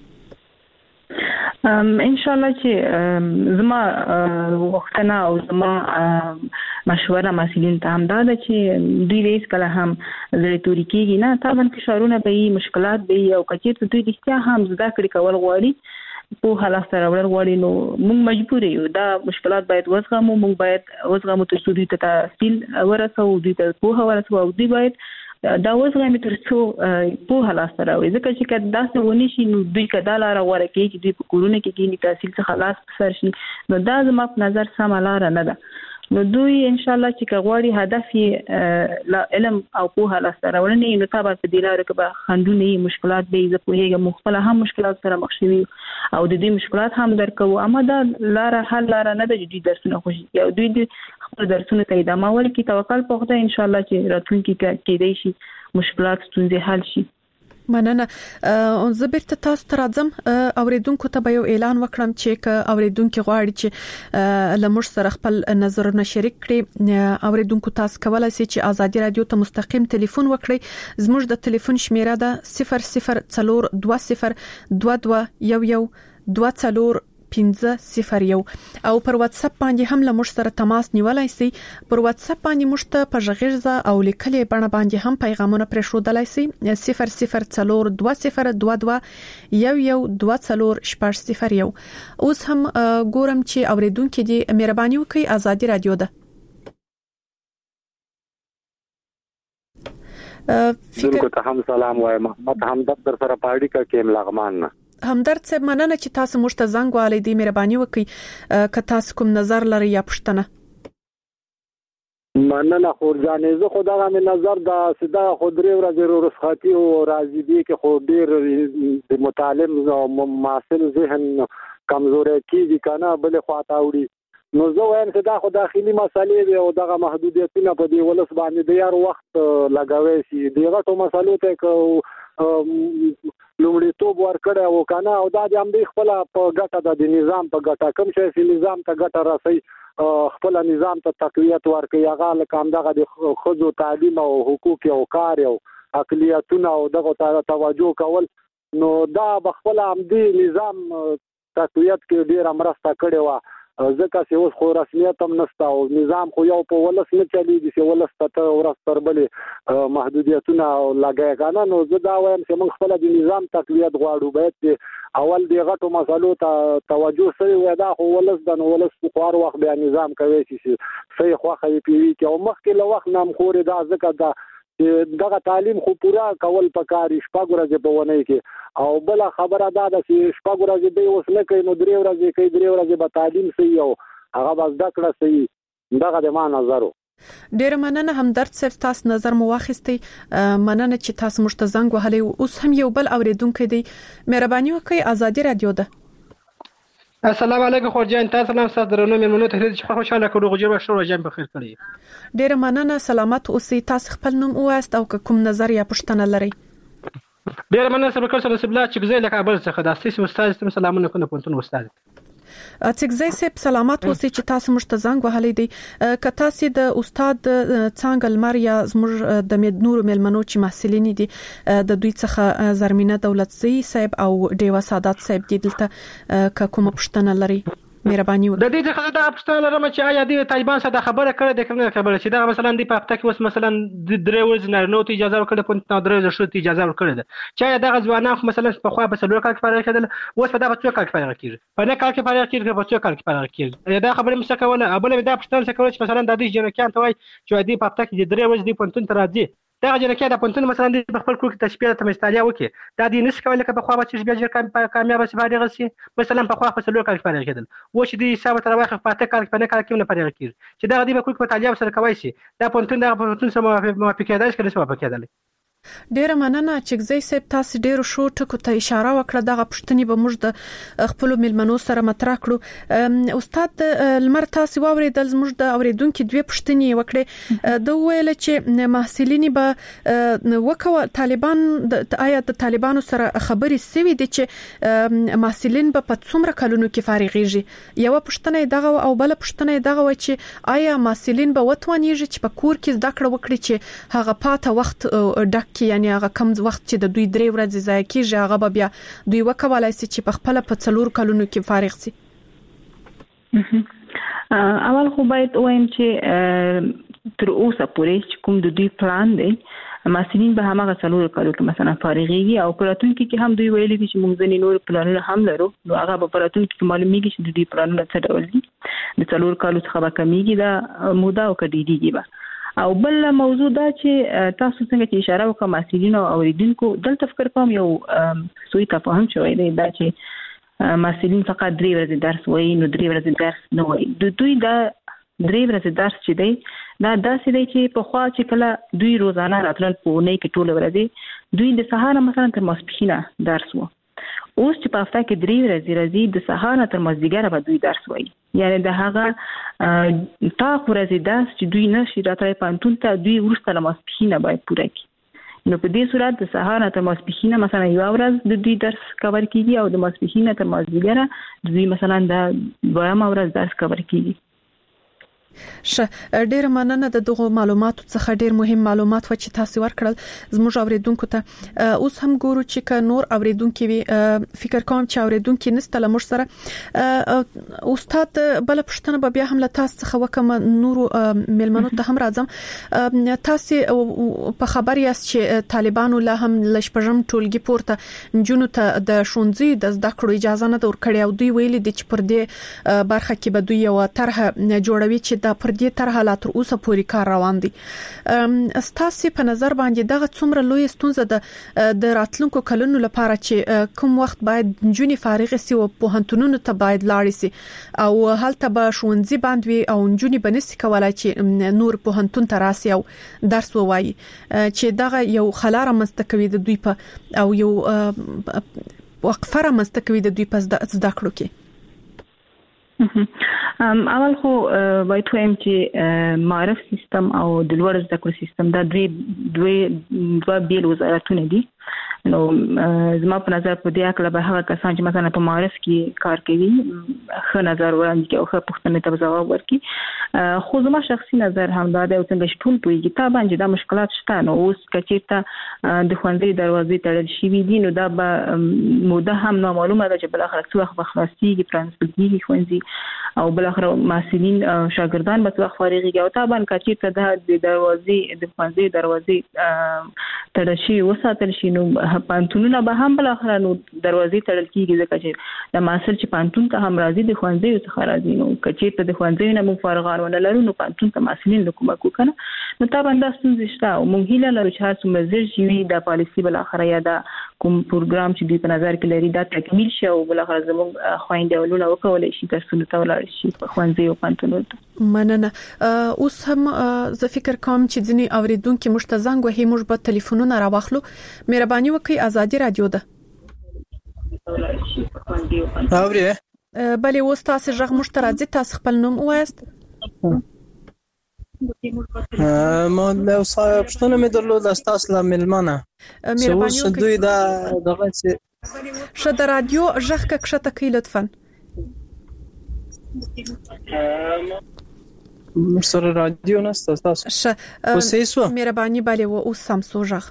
ان شاء الله چې زما وختونه او زما مشوره مسئولین ته هم دا ده چې دوی هیڅ کله هم زړه توري کیږي نه طبعا فشارونه به وي مشکلات به وي او کچې دوی د احتیا هم زده کړې کول غواړي په حالت سره ورل غواړي نو موږ مجبور یو دا مشکلات باید وزغمو موږ باید وزغمو تر څو دوی ته تحصیل ورسو دوی ته پوهه ورسو او دوی باید دا وزغمو تر څو په حالت سره وي ځکه چې کله داسې ونی شي نو دوی کدا لار غوړه کوي چې دوی په کورونه کې کې تحصیل څخه خلاص سر شي نو دا زما په نظر سم لار نه ده نو دوی ان شاء الله چې کغواړي هدف یې علم او پوهه لاسته راوړنې نو تابع په دې لار کې به خندونه مشکلات به یې په مختلف هم مشکلات سره مخ شوي او د دې مشکلات هم درکو اما دا لار حل لار نه د جدي درسونه خوشي او دوی خپل درسونه ته ادامه ورکړي توکل په خدای ان شاء الله چې راتلونکي کې کېدای شي مشکلات ستونزې حل شي. مننه. زه بیرته تاسو ته راځم. اوریدونکو ته به یو اعلان وکړم چې ک اوریدونکو غواړي چې لمر سره خپل نظرونه شریک کړي اوریدونکو تاسو کولای شئ چې ازادي رادیو ته مستقیم ټلیفون وکړئ. زموږ د ټلیفون شمیره ده صفر صفر څلور دوه صفر دوه دوه یو یو دوه څلور پنځه صفر یو او پر واتس اپ باندې هم له موږ سره تماس نیولای شئ. پر واتس اپ باندې موږ ته په ژغورځه او لیکلې بڼه باندې هم پیغامونه پرې شودلای شئ. صفر صفر څلور دوه صفر دوه دوه یو یو دوه څلور شپږ صفر یو. اوس هم ګورم چې اوریدونکو دي مهرباني وکړئ ازادي رادیو ده. فکر ته هم سلام وایم. محمد همدرد در سره پاړی کا کېم لغمان نه. همدرد صاحب مننه چې تاسو موږ ته زنګ والي دي مهرباني وکړئ که تاسو کوم نظر لري یا پښتنه. مننه خورجانې زه خدای مې نظر دا سدا خودري ورځ رخصتي او راځي دي کې خو ډیر د متعلم او معاصر ذهن کمزوري کیږي کنه بل خواته وړي. نو زه وایم چې دا خو داخلي مسالې دي او دغه محدودیتونه په دې ولس باندې د یار وخت لګاوي شي دغه ټول مسالو ته کو لومړیتوب ورکړی او کنه او دا د هم د خپل په ګټه د نظام په ګټه کوم شي چې نظام ته ګټه راسي خپل نظام ته تقویت ورکړي هغه لکه دغه د خځو تعلیم او حقوق او کار او اقلیتونه او دغه توجه کول نو دا بخپل هم د نظام تقویت کې ډیر مرسته کړې و ځکه چې اوس خو رسمیت هم نشته او نظام خو یو په ولس نه چلیږي چې ولس ته ورستر بلې محدودیتونه لګای کنه. نو زه دا وایم چې موږ خپل د نظام تقویت غواړو باید اول د غټو مسالو ته توجه سوي وي دا خو ولس د نو ولس په خور وخت بیا نظام کوي چې صحیح خوخه پیوي کې او مخکې له وخت نام خوري دا ځکه دا دغه تعلیم خو پورا کول پکاري شپږ ورځې په ونه کې او بل خبره دا ده چې شپږ ورځې به اوس نه کوي نو درې ورځې کوي درې ورځې به تعلیم صحیح او هغه بس دکړه صحیح دغه د ما نظر. ډیر مننه همدرد صاحب تاسو نظر مو واخیستي مننه چې تاسو مشته زنګ وهلي اوس هم یو بل اوریدونکو دی مهرباني وکړئ ازادي رادیو ده. السلام علیکم خورجان تاسو سلام ستاسو درنو مېمنو ته چې خوشاله کړو غوجر بشو روزان بخیر کړی. ډیر مننه سلامت اوسئ تاسو خپل نوم واست او کوم نظر یا پښتنه لري. ډیر مننه سره کړل سره سبلا چې زه لکه بل څه د سیس استاد تم سلامونه کوم پونتون استاد. اڅګزی صاحب سلامت اوسئ چې تاسو مشته زنګ وهلي دي که تاسو د استاد څنګه لمر یا زموږ د نور ملمنو چې محصلین دي د دوی څخه زرمینه دولتزی صاحب او ډیوا سادات صاحب دي دلته کومه پښتنه لري مهرباني وکړئ. د دې څخه دا پښتنه لرم چې آیا د طالبان سره خبره کړې ده کنه خبره چې دا مثلا د پخته کې اوس مثلا د درې ورځې نه نو ته اجازه ورکړه په نو درې ورځې شو ته اجازه ورکړه ده چې آیا دا ځوانان خو مثلا په خوا په سلور کال کې فارغ کېدل اوس په دا په څو کال کې فارغ کېږي په نه کال کې فارغ کېږي په څو کال کې فارغ کېږي دا خبره مشه کوله ابل دا پښتنه څه کوي چې مثلا د دې جنکان ته وای چې د پخته کې د درې ورځې د پونتون تر راځي دا جنکه د پونتون مثلا د خپل کور کې تشبیه ته مستالیا وکي دا د نس کول لکه په خوا به چې بیا ځکه کامیاب شي فارغ شي مثلا په خوا په سلور کال کې فارغ کېدل و چې د حساب تر واخه په اته کال په نه کال کې نه فارغ کېږي چې دا د په کور په تعلیه سره کوي شي دا پونتون د پونتون سره موافقه کېدای شي کله موافقه کېدل. ډیر مننه چې زی صاحب تاسو ډیر شو ټکو ته اشاره وکړه دغه پښتني به موږ د خپل ملمنو سره مطرح کړو. استاد لمر تاسو واوریدل موږ د اوریدونکو دوه پښتني وکړي د ویل چې محصلین به وکوه طالبان د آیا د طالبانو سره خبري سوي دي چې محصلین به په څومره کلونو کې فارغيږي یو پښتنه دغه او بل پښتنه دغه و چې آیا محصلین به وتوانیږي چې په کور کې زده کړه وکړي چې هغه پاته وخت ډک کې یعنی هغه کم وخت چې د دوی درې ورځې ځای کېږي هغه بیا دوی وکولای شي چې په خپل په څلور کلونو کې فارغ شي. اول خو باید وایم چې تر اوسه پورې چې کوم د دوی پلان دی مسلین به همغه څلور کالو کې مثلا فارغيږي او پراتونکو کې هم دوی ویلي دي چې موږ ځنې نور پلانونه هم لرو نو هغه په پراتونکو کې معلومیږي چې د دوی پلانونه څه ډول دي د څلور کالو څخه به کمیږي دا موده او کډیږي به او بل موضوع دا چې تاسو څنګه چې اشاره وکړه مسلین او اوریدونکو دلته فکر کوم یو سوی تفاهم شوی دی دا چې مسلین فقط درې ورځې درس وایي نو درې ورځې درس نه وایي د دوی دا درې ورځې درس چې دی دا داسې دی چې په خوا چې کله دوی روزانه راتلل په اونۍ کې ټول ورځې دوی د سهار مثلا تر ماسپښینه درس وو. اوس چې په هفته کې درې ورځې راځي د سهار تر مازدیګره به دوی درس وایي. یعنی د هغه تا ورځې درس چې دوی نشي راتلای پانتون ته دوی ورسته له ماسپښینه باید پوره کړي. نو په دې صورت د سهار تر ماسپښینه مثلا یو ورځ د دوی درس کور کیږي او د ماسپښینه تر مازدیګره د دوی مثلا د دویم ورځ درس کور کیږي. ش ډیر مننه د دغه معلوماتو څخه ډیر مهم معلومات و چې تاسو ورکړل زموږ اوریدونکو ته. اوس هم ګورو چې ک نور اوریدونکو وي فکر کوم چې اوریدونکو نست له مر سره استاد بل پښتنه به بیا هم له تاسو څخه وکم نور ملمنو ته هم راځم. تاسو په خبر یاست چې طالبانو له هم لشپږم ټولګي پورته جنونو ته د شونځي د زده کړو اجازه نه ورکړي او دوی ویلي د چې پر دې برخه کې به دوی یو طرح جوړوي چې دا پر دې طرح لا تر اوسه پورې کار روان دي. ستاسو په نظر باندې دغه څومره لوی ستونزه ده د راتلونکو کلونو لپاره چې کوم وخت باید جونی فارغ سي او پوهنتونونو ته باید لاړ سي او هلته به شونځي باندې او جونی بنسي کولای چې نور پوهنتون ته راسي او درس ووایي چې دغه یو خلاره مستکوي د دوی په او یو وقفه مستکوي د دوی په زده کړو کې. اول خو باید وایم چې معرف سیستم او د لوړ زده کړو سیستم دا دوی دوی دوه بیل وزارتونه دي. نو زما په نظر په دې اړه به هغه کسان چې مثلا په معرف کې کار کوي ښه نظر وړاندې کوي او ښه پوښتنې ته ځواب ورکړي. خو زما شخصي نظر هم دا دی او څنګه چې ټول پوهیږي تا باندې دا مشکلات شته. نو اوس کچېرته د ښوونځي دروازې تړل شوي دي نو دا به موده هم نامعلومه ده چې بل اخر څه وخت به خلاصيږي پرانسپل کېږي ښوونځي او بل اخر محصلین شاګردان به څه وخت فارغيږي او تا باندې کچېرته د دروازې د ښوونځي دروازې تړل شي وساتل شي نو پانتونونه به هم بل اخر نو دروازې تړل کیږي ځکه چې د ماسل چې پانتون ته هم راځي د خوانځي څخه راځي نو کچې ته د خوانځي نه مو فارغان ونه لرو نو پانتون ته ماسلین له کومه کو کنه نو تا باندې ستونزې شته او مونږ هیله لرو چې هر څومره زر شي د پالیسي بل اخر یا دا کوم پروګرام چې د په نظر کې لري دا تکمیل شي او بل اخر زموږ خويندې ولونه وکولای شي ترڅو ته ولاړ شي په خوانځي او پانتون ته. مننه. اوس هم زه فکر کوم چې ځنی اوریدونکو مشتزنګ وهي موږ په ټلیفونونه راوخلو. مهرباني وکړئ ازادي رادیو ده. اوري بلې اوس تاسو ژغ مشترک تاسو خپل نوم وایست. ما له صاحب پښتنه مې درلود تاسو لا ملمانه مهرباني وکړئ دوی دا دغه چې شد رادیو ژغ کا کښته کی لطفا. سره رادیو نسته تاسو اوسې مهرباني bale و اوس سم سو ژغ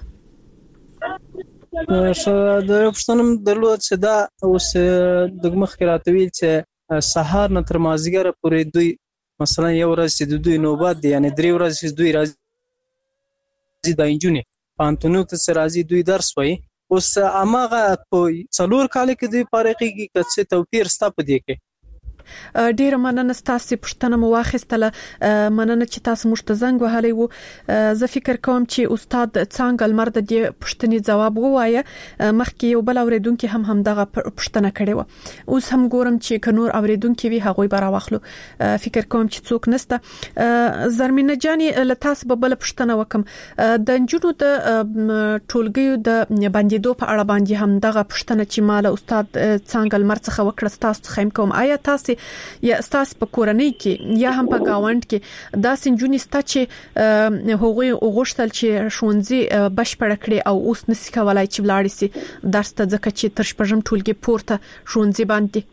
ش د پښتنم درلود چې دا اوس د مخ کې راتویل چې سهار نه تر مازیګر پورې دوی مثلا یو ورځ چې د دوی نوبت دی یعنی درې ورځې چې دوی راځي د انجونی پانتونو ته راځي دوی درس وایي اوس اماغه په څلور کال کې دوی فارغيږي که څه توپیر ستا په دې کې. ډیر مننه تاسو پښتنه مو واخیستله. مننه چې تاسو مشتزنګ وهلی وو. زه فکر کوم چې استاد څنګه لمر د دې پښتنې جواب ووایه مخکې یو بل اوریدونکو هم هم دغه پښتنه کړې و. اوس هم ګورم چې کنور اوریدونکو وی هغه به راوخلو. فکر کوم چې څوک نسته. زرمینه جاني له تاسو به بل پښتنه وکم د جنونو د ټولګیو د باندېدو په اړه باندې هم دغه پښتنه چې مال استاد څنګه لمر څخه وکړه تاسو خیم کوم آیا تاسو یا تاسو په کورنۍ کې یا هم په گاوند کې دا سنجونی ستا چې هغوی غوښتل چې شونځي بشپړ کړي او اوس نسی کولای چې ولاړ سي درس ته ځکه چې تر شپږم ټولګي پورته شونځي باندې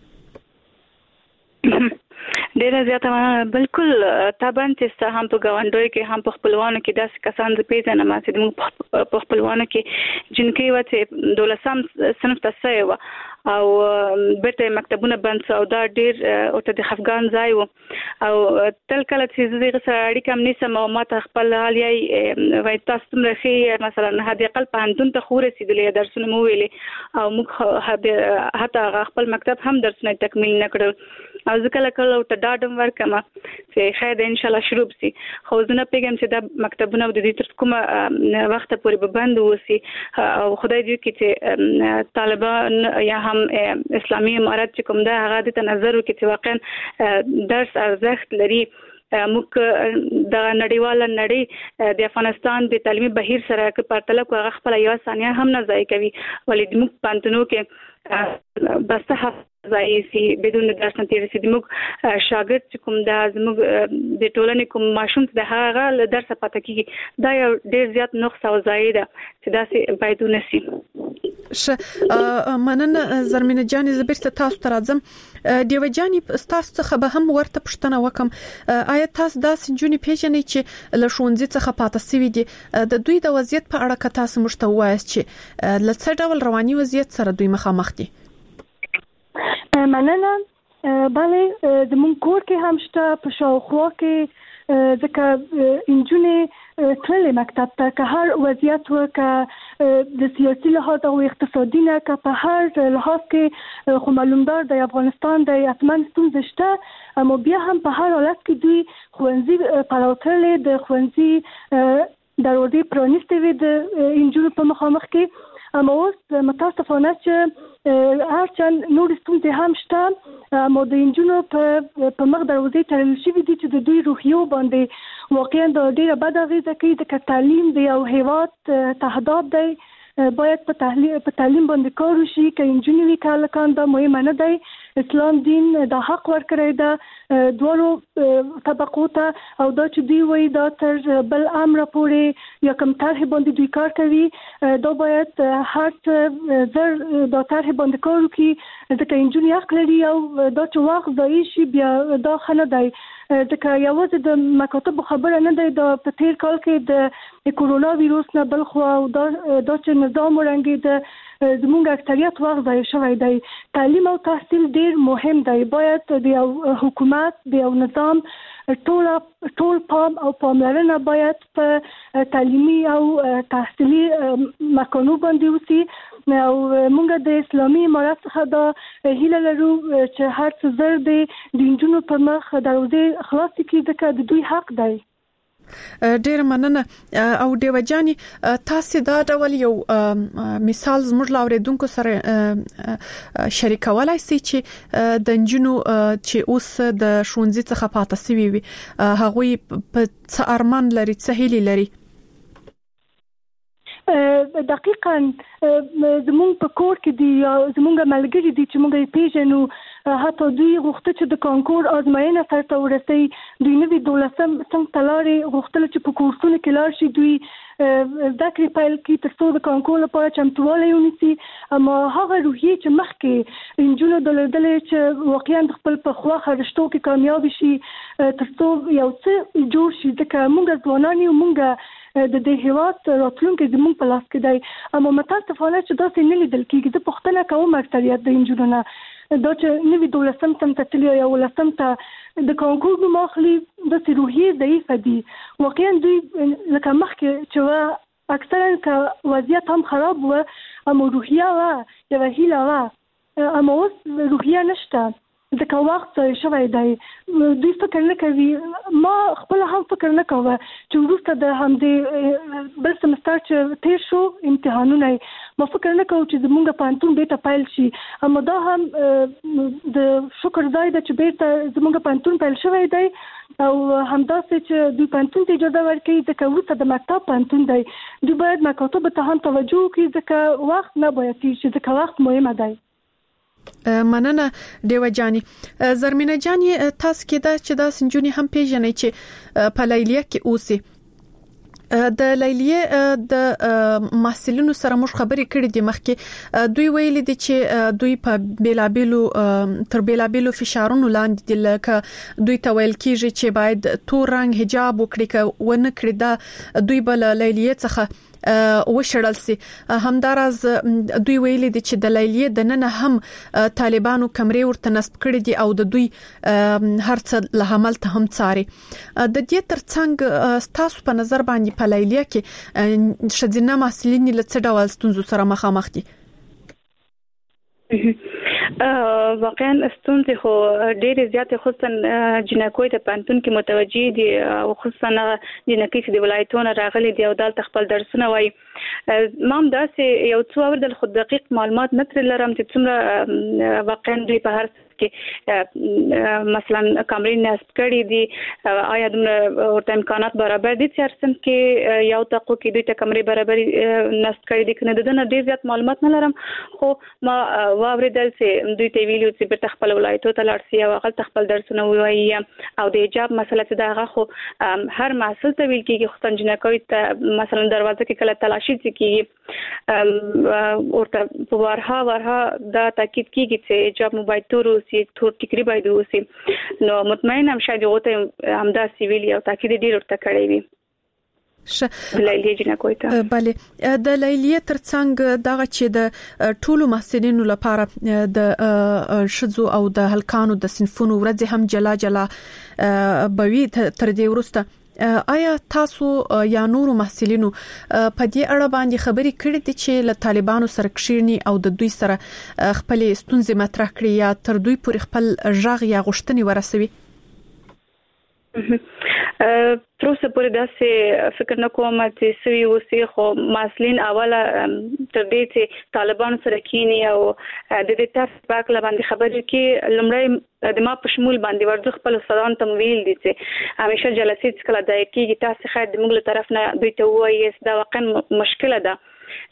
ډیره زیاته مننه. بالکل تابان چې هم په گاوندوي کې هم په خپلوانو کې داسې کسان د پیژنه ما چې موږ په خپلوانو کې جنکې وته دولسم صنف ته سوي او بیرته مکتبونه بند او دا ډیر او ته د افغان ځای وو او تل کله چې زه دغه سره اړیکه مې سم او ما ته خپل حال یې وای تاسو مرخي مثلا هدي قلب پاندون ته خو رسیدلې درسونه مو ویلې او موږ حتی خپل مکتب هم درسونه تکمیل نکړل او ځکه کله ته ډاډم ورکما چې خیر ان شاء الله شروع شي. خو زه نه پیګم چې دا مکتبونه د دې تر کومه وخت پورې به بند وسی او خدای دې کې چې طالبان یا هم اسلامي امارات چې کوم دا هغه د نظر وکړي چې واقعا درس ارزښت لري موږ د نړیوال نړۍ د افغانستان د تعلیمي بهیر سره په پرتله کوو هغه خپل یو ثانیه هم نه ځای کوي ولې موږ پانتونو کې بس هغه ځای سي بدون درس نه تیر سي موږ شاګرد کوم د زموږ د ټولنې کوم ماشوم د هغه له درس پاتې کیږي دا یو ډیر زیات نقص او ضایع ده چې دا سي باید ونسي. ش مننه زرمینه جان زبرت تاسو تر اعظم دیو جاني تاسو څخه به هم ورته پښتنه وکم آیا تاسو د سنجونی پیژنې چې له شونځي څخه پاتې سوي دي د دوی د وضعیت په اړه که تاسو مشته وایست چې له څه ډول رواني وضعیت سره دوی مخامخ دي؟ مننه بله د مونږ کور کې هم شته په شاوخوا کې ځکه انجونې تللې مکتب ته که هر وضعیت و که د سیاسي لحاظ او اقتصادي نه که په هر لحاظ کې خو معلومدار د افغانستان د اتمن ستونزې شته اما بیا هم په هر حالت کې دوی ښوونځي پراوتلې د ښوونځي دروازې پرانیستې وي د انجونو په مخامخ کې اما اوس متاسفانه چې هرچند نور ستونزې هم شته اما د انجونو په مخ دروازې تړل شوي دي چې د دوی روحیو باندې واقعا د ډېره بده اغېزه کوي ځکه تعلیم د یو هېواد تهداب دی باید په تعلیم باندې کار وشي که انجونې وي که هلکان دا مهمه نه دی اسلام دین دا حق ورکړی ده دواړو طبقو ته او دا چې دوی وایي دا تر بل امره پورې یا کوم طرحې باندې دوی کار کوي دا باید هر څه زر دا طرحې باندې کار وکړي ځکه انجونې حق لري او دا چې وخت ضایع شي بیا دا ښه نه دی ځکه یوازې د مکاتبو خبره نه دی دا په تیر کال کې د کورونا ویروس نه بل خو دا چې نظام ورنګېده زموږ اکثریت وخت ضایع شوی دی. تعلیم او تحصیل ډیر مهم دی باید د یو حکومت د یو نظام ټول ټول پام او پاملرنه باید په تعلیمي او تحصیلي مکانو باندې وسی او موږ د اسلامي امارت څخه دا هیله لرو چې هر څه زر دی د انجونو په مخ دروازې خلاص کړي ځکه د دوی حق دی. ډیر مننه او دیو جاني تاسو دا ډول یو مثال زموږ لاوریدونکو سره شریکولای شئ چې د انجونو چې اوس د شونځي څخه پاتې سوي وي هغوی په څه ارمان لري څه هیلې لري؟ دقیقاً زمونږ په کور کې دي زمونږ ملګري دي چې موږ یې پیژنو حتی دوی غوښته چې د کانکور ازموینه سرته ورسوي دوی نوي دولسم څنګ ته لاړې غوښتل چې په کورسونو کې لاړ شي دوی زده کړې پیل کړي تر څو د کانکور لپاره چمتووالی ونیسي اما هغه روحیې چې مخکې انجونو درلودلې چې واقعا د خپل په خواخه رشتو کې کامیاب شي تر څو یو څه جوړ شي ځکه موږ ځوانان یو موږ د دې هېواد راتلونکی زموږ په لاس کې دی اما متاسفانه چې داسې نه لیدل کېږي زه پوښتنه کوم اکثریت د انجونو نه دا چې نوي دولسم تم ته تللي یا ولسم ته د کانکور نوم اخلي داسې روحیې ضعیفه دي واقعا دوی لکه مخکې چې اکثرا که وضعیت هم خراب و اما روحیه وه یوه هیله وه اما اوس روحیه نشته ځکه وخت ضایع شوی دی دوی فکر نه کوي ما خپل هم فکر نه کوه چې وروسته د همدې بل سمستر چې تیر شو امتحانونه ما فکر نه کوم چې زموږ پوهنتون بیرته پیل شي اما دا هم د شکر ځای ده چې بیرته زموږ پوهنتون پیل شوی دی او همداسې چې دوی پوهنتون ته اجازه ورکوي ځکه وروسته د مکتب پوهنتون دی دوی باید مکاتبو ته هم توجه وکړي ځکه وخت نه باید تیر شي ځکه وخت مهمه دی. مننه دیو جاني. زرمینه جاني تاسو کې دا چې دا سنجونی هم پیژنې چې په لیلیه کې اوسي د لیلیه د محصلینو سره موږ خبرې کړې دي مخکې دوی ویلي دي چې دوی په بیلابیلو تر بیلابیلو فشارونو لاندې دي لکه دوی ته ویل کېږي چې باید تور رنګ حجاب وکړي که ونه کړي دا دوی بل لیلیه څخه وشړل سي همدارز دوی ویلي دي چې د لیلیه د نن هم طالبانو کمرې ورته نصب کړې دي او د دوی هر څه له عمل ته هم څاري د دې ترڅنګ تاسو په نظر باندې په لیلیه کې شذینه محصلین له څه ډول ستونزو سره مخامخ دي؟ واقعا ستونزې خو ډېرې زیاتې خصوصا جنکوی ته پوهنتون کې متوجه دي او خصوصا جنکۍ چې د ولایتونو راغلي دي او دلته خپل درسونه وایي ما هم داسې یو څو اورېدل خو دقیق معلومات نه ترې لرم چې څومره واقعا دوی په هر کې مثلا کمرې نصب کړي دي آیا د ورته امکانات برابر دي چې هرڅم کې یو تاقو کې دوی ته کمرې برابر نصب کړي دي کنه دغه ډیر زیات معلومات نه لرم خو ما واوریدل چې دوی ته ویلو چې په خپل ولایتو ته لاړ شي او هغه خپل درسونه وایي او د حجاب مسله چې دغه خو هر محصل ته ویل کېږي خو څنګه ته مثلا دروازه کې کله تلاشي کېږي ورته په ورها ورها دا تاکید کېږي چې حجاب موبایل تور اوسي تور ټیکري باید اوسي نو مطمئن هم شاید وته همدا سیویل او تاکید ډیر ورته کړی وي ش لیلیه جنکوي ته بله د لیلیه ترڅنګ دغه چې د ټولو محصلینو لپاره د شذو او د هلکانو د صنفونو ورځ هم جلا جلا بوي تر دې ورسته آیا تاسو یا نورو محصلینو په دې اړه باندې خبرې کړې دي چې له طالبانو سره کښینی او د دوی سره خپل ستونزې مطرح کړي یا تر دوی پورې خپل ژغ یا غوښتنې ورسوي؟ تروسه پورې داسې فکر نه کوم چې سوي وسی خو مسلین اوله تر دې چې طالبانو سره کینی او د دې تاسو پاک لباندې خبرې کې لمړی د ما په شمول باندې ورځ خپل استادان تمویل دي چې همیشه جلسې کله دای کېږي تاسو خیر د موږ له طرف نه دوی ته وایي دا واقعا مشکله ده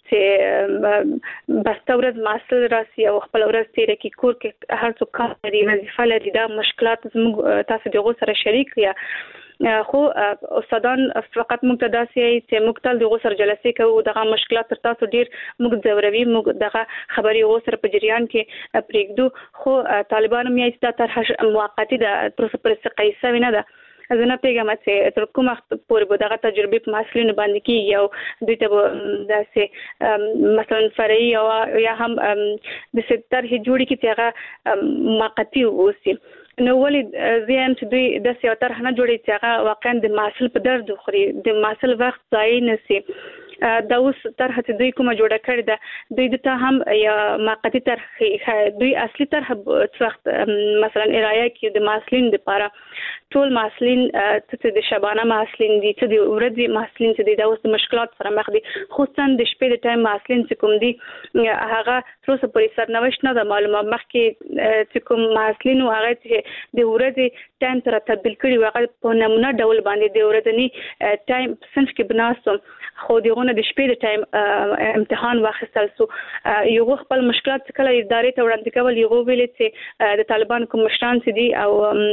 چې بس تورز ماستر راسي او خپل ورځ تیر کې کور کې هر څوک کار لري وظیفه لري دا مشکلات زموږ تاسو دغه سره شریک یا خو استادان فقط موږ ته داسې چې موږ تل دغه سره جلسې کوو دغه مشکلات تر تاسو ډیر موږ ځوروي موږ دغه خبري او سره په جریان کې پرېږدو خو طالبانو مې ایستا تر موقتی د پروسه پر قیسه وینه ده زه نه پیغام چې تر کومه پورې به دغه تجربه په مسلینو باندې کیږي او دوی ته داسې مثلا فرعي او یا هم د ستر هجوړي کې هغه موقتی اوسي نو ولې زم چې دوی د سیاتر نه جوړي چې هغه واقعا د محصل په درد خوري د محصل وخت ضایع نشي دا اوس طرح چې دوی کومه جوړه کړې ده دوی د ته هم یا موقتی طرح دوی اصلي طرح وخت مثلا ارایه کې د محصلین لپاره ټول محصلین چې د شبانه محصلین دي چې د ورځې محصلین چې د اوس مشکلات سره مخ دي خصوصا د شپې د ټایم محصلین چې کوم دي هغه تروسه پرې سرنوشت نه ده معلومه مخکې چې کوم محصلین هغه چې د ورځې ټایم سره تبدیل کړي هغه په نمونه ډول باندې د ورځنی ټایم صنف کې بناستم خو دغه د شپې د ټایم امتحان واخیستل سو یو خپل مشکلات کله ادارې ته وړاندې کول یو ویل چې د طالبان کوم مشران دي او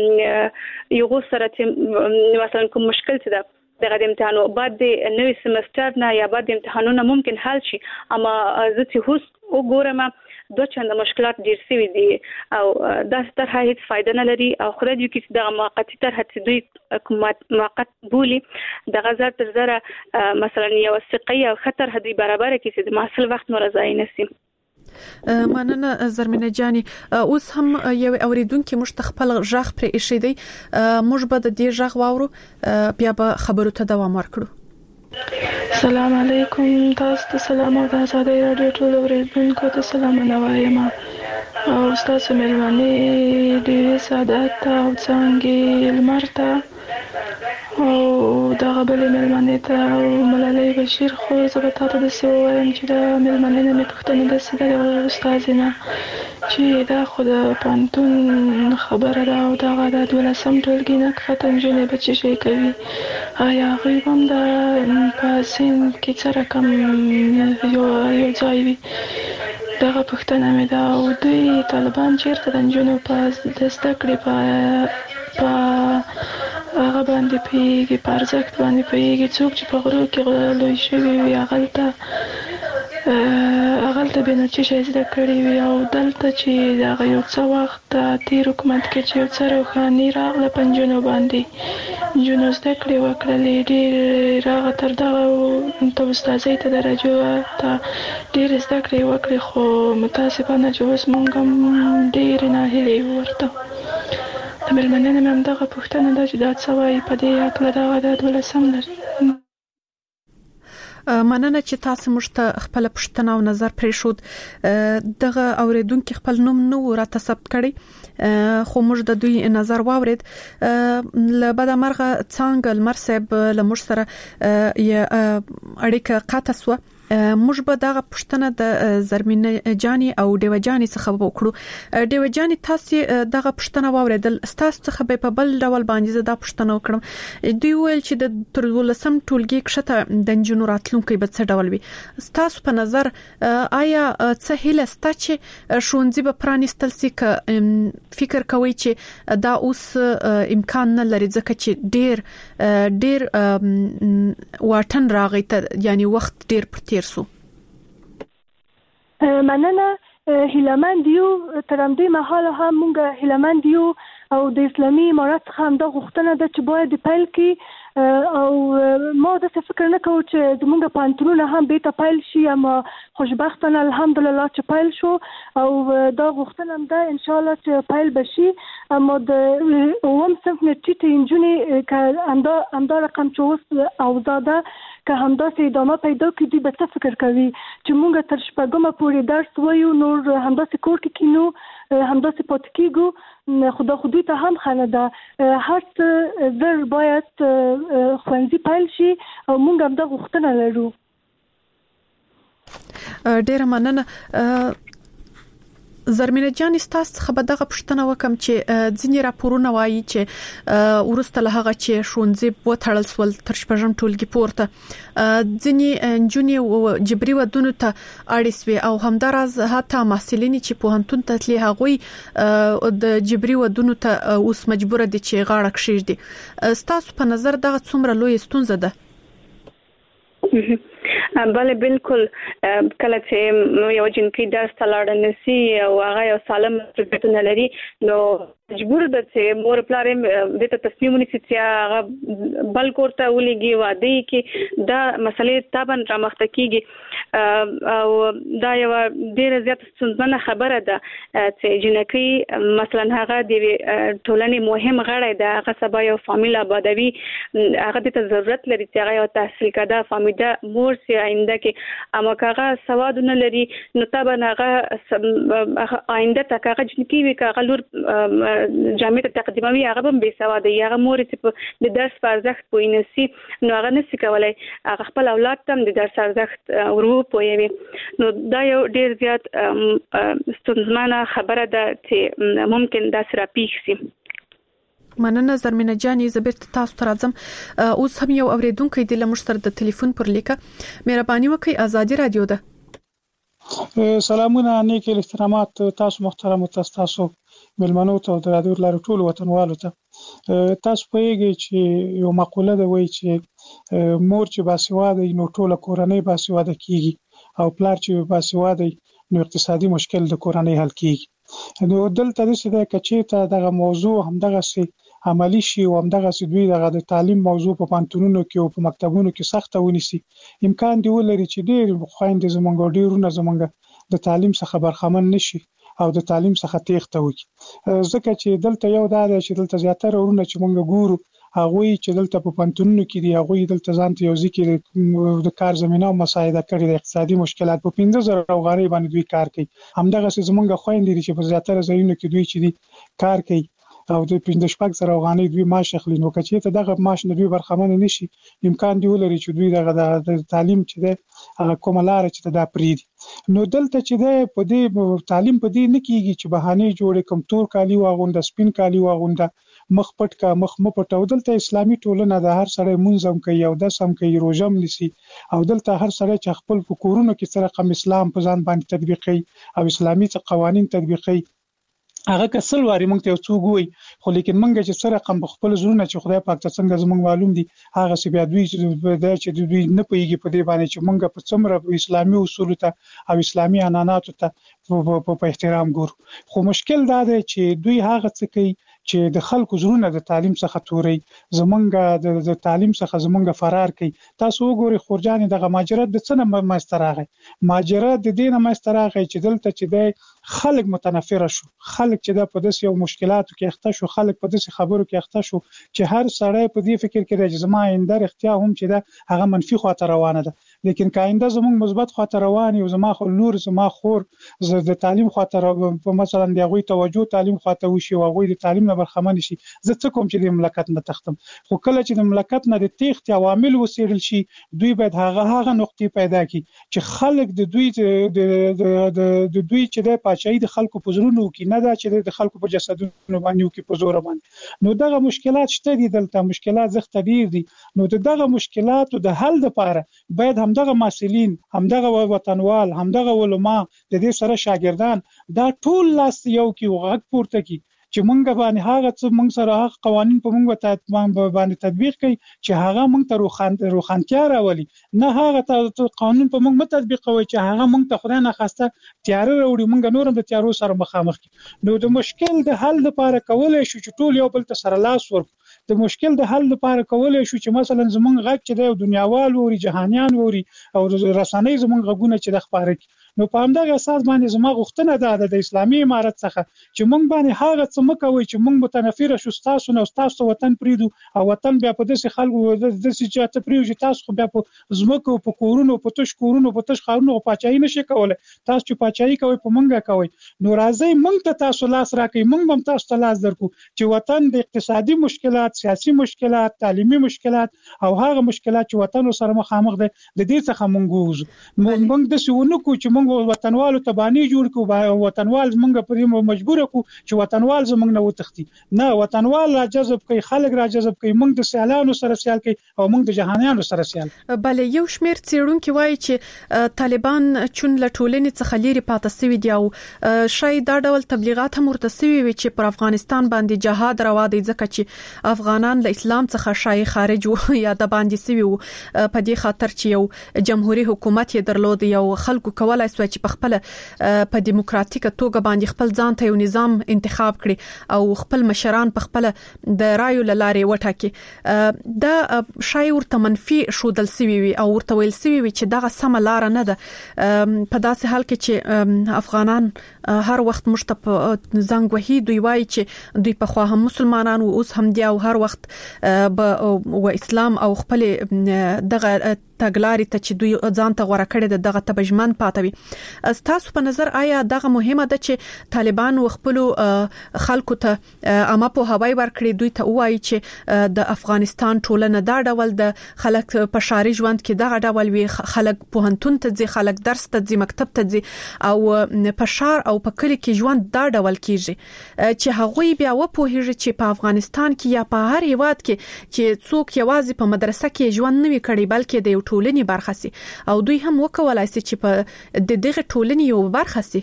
یو سره چې مثلا کوم مشکل څه ده دغه امتحانو بعد د نوې سمستر نه یا بعد امتحانونه ممکن حل شي اما زه چې هوس وګورم دوه چنده مشکلات ډیر سوي دي او دا ستر هیڅ فائدہ نه لري او خدای دې کې د موقتی تر هڅې دوی کوم موقت بولی د غزر تر زره مثلا یو ثقه او خطر هدي برابر کې چې د محصل وخت مرزای نسی مننه زرمینه جاني اوس هم یو اوریدونکو مشتخپل ژغ پر ایشي دی موږ به د دې ژغ واورو بیا به خبرو ته دوام ورکړو السلام علیکم تاسو ته سلام او د آزادۍ رادیو ټول اوریدونکو ته سلام وایم او تاسو مېلمانه ډېر سعادت او څنګه لمرته او دغه بل مېلمانه ته ملالۍ بشیر خو زه به تاسو د سیو وایم چې د مېلمانه نه پښتنه د سیده استادینه چې دا خو د پانتون خبره ده او دغه د دولسم ټولګي نه ختم جنې بچی شي کوي آیا غیبم د پاسین کې څه رقم یو یو ځای وي دغه پښتنه مې ده او دوی طالبان چیرته د نجونو په زده کړې په په هغه باندې پیږي په ارزښت باندې پیږي څوک چې په غرو کې لوی شوي وي هغلته هغلته به نو چې شي زده کړې وي او دلته چې دغه یو څه وخت تیر حکومت کې چې یو څه روښاني راغله په نجونو باندې نجونو زده کړې وکړلې ډېر راغه تر دغه ته استاذۍ ته درجو ته ډېر زده کړې وکړې خو متاسفانه چې اوس موږ هم ډېرې ناهیلې ورته د مېلمنې نه مې همدغه پوښتنه ده چې دا څه وایي په دې هکله دغه د دولسم مننه چې تاسو موږ ته خپل پښتنه او نظر پریښود دغه اوریدونکو خپل نوم نو راته ثبت کړي خو موږ د دوی نظر واورید ل بدمرغه څنګه المرسب ل موږ سره ی اړیکه قطع سو موږ به دغه پښتنه د زرمینه جاني او دیو جاني څخه وکړو. دیو جاني تاسو دغه پښتنه واوریدل، تاسو څخه به په بل ډول باندې دا پښتنه وکړم. دوی ویل چې د تر ولسم ټولګي کښته د انجنونو راتلونکي به څه ډول وي. تاسو په نظر آیا څه هیله ستا چې شونځي به پرانیستل سي، که فکر کوي چې دا اوس امکان نه لري ځکه چې ډیر ډیر واټن راغی ته، یعنی وخت ډیر پر تیر سو؟ مننه. هیلمن دیو تر همدې مهاله هم مونږ هیلمن دیو او د اسلامي امارت څخه هم دا غوښتنه ده چې باید پیل کی، او ما د څه فکر نه کوم چې زمونږ پانترونه هم به ته پیل شي، اما خوشبختانه الحمدلله چې پیل شو او دا غوښتنه هم ده ان شاء الله چې پیل بشي. اما د اوم صنف نه ټیټ انجونی که همدا همدا رقم چې اوس اوزاده که همداسې ادامه پیدا کړي، دوی به څه فکر کوي چې مونږ تر شپږمه پورې درس وایو، نور همداسې کور کې کینو، همداسې پاتې کیږو. خدا خو دوی ته هم ښه نه ده. هر څه زر باید ښوونځي پیل شي او مونږ هم دا غوښتنه لرو. ډیره مننه. زرمینه جان، تاسو څخه به دغه پښتنه وکم چې ځینې راپورونه وایي چې ورسته له هغه چې شونځي وټړل سول تر شپږم ټولګي پورته ځینې انجونی او جبري ودونو ته اړ شوي، او همداراز حتی محصلین چې پوهنتون ته تللي هغوی د جبري ودونو ته اوس مجبور دي چې غاړه کښیږدي. تاسو په نظر دغه څومره لوی ستونزه ده؟ بله بالکل. کله چې یو جنکی درس تلاړ نسی او هغه یو سالم تربیت نه لري، نو مجبور ده چې مور پلار د ته تصمیم ونیسي چې هغه بل کوړه ولېږي، واده کې دا مسلې تابن رامخته کیږي. او دا یو ډیره زیات ستونزمنه خبره ده چې جنکی مثلا هغه د ټولنې مهم غړی ده، هغه سبا یو فامیل آبادوي، هغه ته ضرورت لري چې هغه یو تحصیل کده فامیده مور سي آینده کې، اما هغه سواد نه لري نو تابن هغه آینده ته هغه جنکی وي، هغه لور جامعه ته تقدیموي، هغه هم بې سواده، هغه مور چې د درس په ارزښت پوه نسی، نو هغه نسی کولای هغه خپل اولاد ته د درس ارزښت ورو پوهوي. نو دا یو ډیر زیات ستونزمنه خبره ده چې ممکن دا سره پیښ شي. مننه زرمینه جاني. زبرت تاسو ته راځم. اوس هم یو اوریدونکو دی لمر سره د ټلیفون پر لیکه. مهرباني وکړئ، آزادي رادیو ده. سلامونه، نیک احترامات تاسو محترم تاسو ملمنو ته د رادیو لارو ټول وطنوالو ته. تاسو پوهیږئ چې یو مقوله ده وایي چې مور چې باسواده نو ټول کورنۍ باسواده کیږي، او پلار چې باسواده نو اقتصادي مشکل د کورنۍ حل کیږي. نو دلته د څه د کچې ته دغه موضوع همدغه سي عملی شي او همدغه سي دوی دغه د تعلیم موضوع په پانتونونو کې او په مکتبونو کې سخته ونیسي، امکان دی ولري چې ډېر خويندې زمونږ ډېرونه زمونږ د تعلیم څخه برخمن نشي او د تعلیم څخه تېښته وکړي. ځکه چې دلته یو دا دی چې دلته زیاتره ورونه چې مونږ ګورو هغوی چې دلته په پانتونونو کې دي، هغوی دلته ځان ته یو ځکه د کار زمينه او مساعده کړي، د اقتصادي مشکلات په پنځه زره افغانۍ باندې دوی کار کوي. همدغه څه زمونږ خويندې دي چې په زیاتره ځایونو کې دوی چې دي کار کوي او د پنځه شپږ زره افغانۍ دوی معاش اخلي. نو کچې ته دغه معاش نه دوی برخمن نشي، امکان دی ولري چې دوی دغه د تعلیم چې ده هغه کومه لار چې دا پریدي. نو دلته چې ده په دې تعلیم په دې نه کیږي چې بهانه جوړې کوم تور کالی واغونده، سپین کالی واغونده، مخ پټ کا مخ م پټو. دلته اسلامي ټولنه د هر سره منظم کوي او د سم کوي، روزم نسی، او دلته هر سره چې خپل کورونو کې سره قم اسلام په ځان باندې تطبیقي او اسلامي قوانين تطبیقي. هغه کسل واري مونږ ته یو څوک وي، خو لیکن مونږ چې سره قم خپل زړونه چې خدای پاک ته څنګه زمونږ معلوم دي، هغه سی بیا دوی چې دوی نه پیږي په دې باندې چې مونږ په څومره اسلامي اصول ته او اسلامي عنعنات ته په احترام ګورو. خو مشکل دا دی چې دوی هغه څه کوي چې د خلکو زړونه د تعلیم څخه توري، زمونږ د تعلیم څخه زمونږ فرار کوي. تاسو وګورئ خورجان دغه ماجرات د څه نه مستراغي، ماجرات د دینه مستراغي چې دلته چې د خلک متنفر شو، خلک چې دا په داسې یو مشکلاتو کې اخته شو، خلک په داسې خبرو کې اخته شو چې هر سړی په دې فکر کې دی چې زما آینده رښتیا هم چې دا هغه منفي خواته روانه ده. لیکن که آینده زموږ مثبت خواته روان یو، زما لور زما خور زه د تعلیم خواته په مثلا د هغوی توجه تعلیم خواته وشي او هغوی د تعلیم نه برخمن شي، زه څه کوم چې د مملکت نه تختم. خو کله چې د مملکت نه د تېښتې عوامل وڅېړل شي، دوی باید هغه هغه نقطې پیدا کړي چې خلک د دوی د دوی چې د پاچاهي د خلکو په زړونو کې نه ده چې د خلکو په جسدونو باندې وکړي په زور باندې. نو دغه مشکلات شته دي دلته، مشکلات زښته ډېر دي. نو دغه مشکلاتو د حل لپاره باید همدغه مسؤلین، همدغه وطنوال، همدغه علما، د دې سره شاګردان دا ټول لاس یو کې غږ پورته کړي چې مونږ باندې هغه څه مونږ سره هغه قوانین په مونږ باندې تطبیق کړي چې هغه مونږ ته روخان روخانتیا راولي، نه هغه ته قانون په مونږ متطبیقوي چې هغه مونږ ته خدای نه خواسته تیاره راوړي، مونږ نور هم د تیارو سره مخامخ کړي. نو د مشکل د حل لپاره کولای شو چې ټول یو بل ته سره لاس ورکړو. د مشکل د حل لپاره کولای شو چې مثلا زمونږ غږ چې د دنیاوال ووري، جهانیان ووري او رسنۍ زمونږ غږونه چې د خبره کړي. نو په همدغه اساس باندې زما غوښتنه ده د اسلامي امارت څخه چې مونږ باندې هغه څه مکوئ چې مونږ متنفر شو ستاسو نه، ستاسو وطن پریدو او وطن بیا په داسې خلکو داسې چې ته پریږدي چې تاسو خو بیا په ځمکو، په کورونو، په تش کورونو، په تش ښارونو پاچاهي نشئ کولی. تاسو چې پاچاهي کوئ په مونږه کوئ. نو راځئ مونږ ته تاسو لاس راکړئ، مونږ به هم تاسو ته لاس درکړو چې وطن د اقتصادي مشکلات، سیاسي مشکلات، تعلیمي مشکلات او هغه مشکلات چې وطن سره مخامخ دي د دې څخه مونږ ووځو. مونږ داسې ونه کړو چې مونږ وطنوالو تبانی جوړ کړو، وطنوال زمونږ پرې مجبور کړو چې وطنوال زمونږ نه وتښتي. نه، وطنوال را جذب کوي، خلک را جذب کوي، مونږ د سیالانو سره سیال کوي او مونږ د جهانیانو سره سیال. بله، یو شمیر څېړونکي وایي چې طالبان چون له ټولنې څخه لرې پاتې شوي دي او شاید دا ډول تبلیغات هم ورته شوي وي چې پر افغانستان باندې جهاد روا دی، ځکه چې افغانان له اسلام څخه شای خارج وو یا د باندې شوي وو په دې خاطر چې یو جمهوریت حکومت یې درلود، یو خلکو کولای شو چې په خپل په دیموکراتیکه توګه باندې خپل ځان ته یو نظام انتخاب کړي او خپل مشران په خپل د رایو لارې وټاکي. دا شای ورته منفي شودل سوي وي او ورته ویل سوي وي چې دغه سم لار نه ده. په داسې حال کې چې افغانان هر وخت مشته زنګ وهي، دوی وایي چې دوی په خوا هم مسلمانان او اوس هم دی او هر وخت و اسلام او خپل دغه تګلاري ته چې دوی ځان ته غوړه کړي دغه تبجمن پاتوي. تاسو په نظر آیا دغه مهمه ده چې طالبان خپل خلکو ته اما په هواي ورکړي، دوی ته وایي چې د افغانستان ټولنه دا ډول د خلک په شاري ژوند کې دغه ډول وي، خلک پوهنتون ته ځي، خلک درس ته ځي، مکتب ته ځي او په شار او په کلی کې ژوند دا ډول کیږي چې هغوی بیا وپوهیږي چې په افغانستان کې یا په هر هیواد کې چې څوک یوازې په مدرسه کې ژوند نه وي کړی بلکې د ټولنې برخه سي او دوی هم وکولای شي چې په د دغه ټولنې یو برخه سي.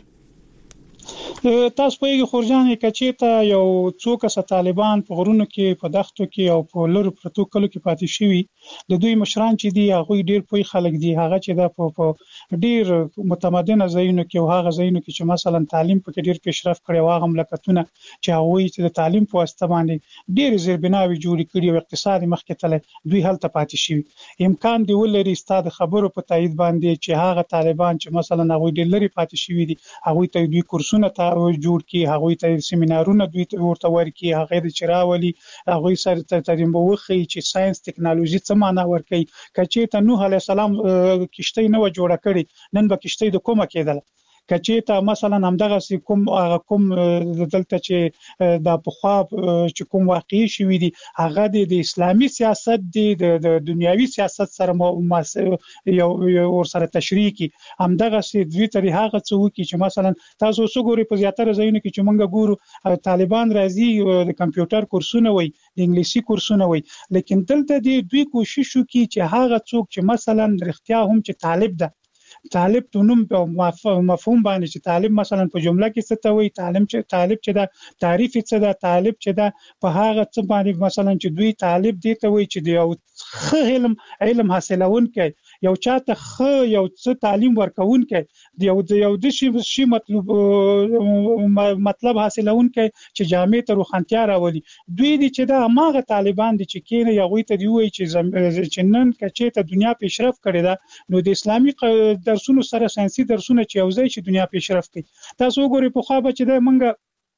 تاسو په یوه خورجانې کچې ته یو څو کسه طالبان په غرونو کې، په دښتو کې او په لرو پرتو کلو کې پاتې شوي، د دوی مشران چې دي هغه ډیر پوی خلک دي، هغه چې دا په ډیر متمدن ځایونو کې او هغه ځایونو کې چې مثلا تعلیم په ډیر پیشرفت کړي، هغه مملکتونه چې هغه چې د تعلیم په واسطه باندې ډیر زیربناوي جوړ کړي او اقتصادي مخکې تللی، دوی هلته پاتې شوي. امکان دی ولري ستاسو خبرو په تایید باندې چې هغه طالبان چې مثلا هغه ډیر لري پاتې شوي دي، هغه ته دوی کورسونه ته جوړ کی، هغه ته سیمینارونه دوی ته ورته ورکی، هغه د چراولي هغه سره ته تریم بوخی چې ساينس ټیکنالوژي څه معنا ورکی. کچې ته نوح علی السلام کشته نه و جوړه کړي، نن به کشته د کومه کېدل. کچې ته مثلا همدغه کوم کوم دلته چې د پخوا چې کوم واقعي شوی دي هغه د اسلامي سیاست دی د دنیوي سیاست سره یو ور سره تشریح کی، همدغه سي دوی ترې هغه څه وکي چې مثلا تاسو وګورئ په زیاتره ځایونو کې چې مونږ ګورو طالبان راځي د کمپیوټر کورسونه وي، د انګلیسي کورسونه وي، لیکن دلته دی دوی کوشش وکي چې هغه څوک چې مثلا رښتیا هم چې طالب ده، طالب د نوم په مفهوم باندې چې طالب مثلا په جمله کې څه ته وایي، تعلیم چې طالب چې دا تعریف څه ده، طالب چې دا په هغه څه باندې مثلا چې دوی طالب دی ته وایي چې دی او علم علم حاصلون کوي یو چاته خ یو څه تعلیم ورکوونکې یو د یو د شی شی مطلب مطلب حاصلونکې چې جامع ته روخانتیا راولي دوی دي چې دا ماغه طالبان دي چې کینه یو ته دی وای چې چې نن کچې ته دنیا پیشرفت کړې ده نو د اسلامي درسونو سره ساينسي درسونه چې یو ځای چې دنیا پیشرفت کوي تاسو وګورئ په خوا به چې د منګه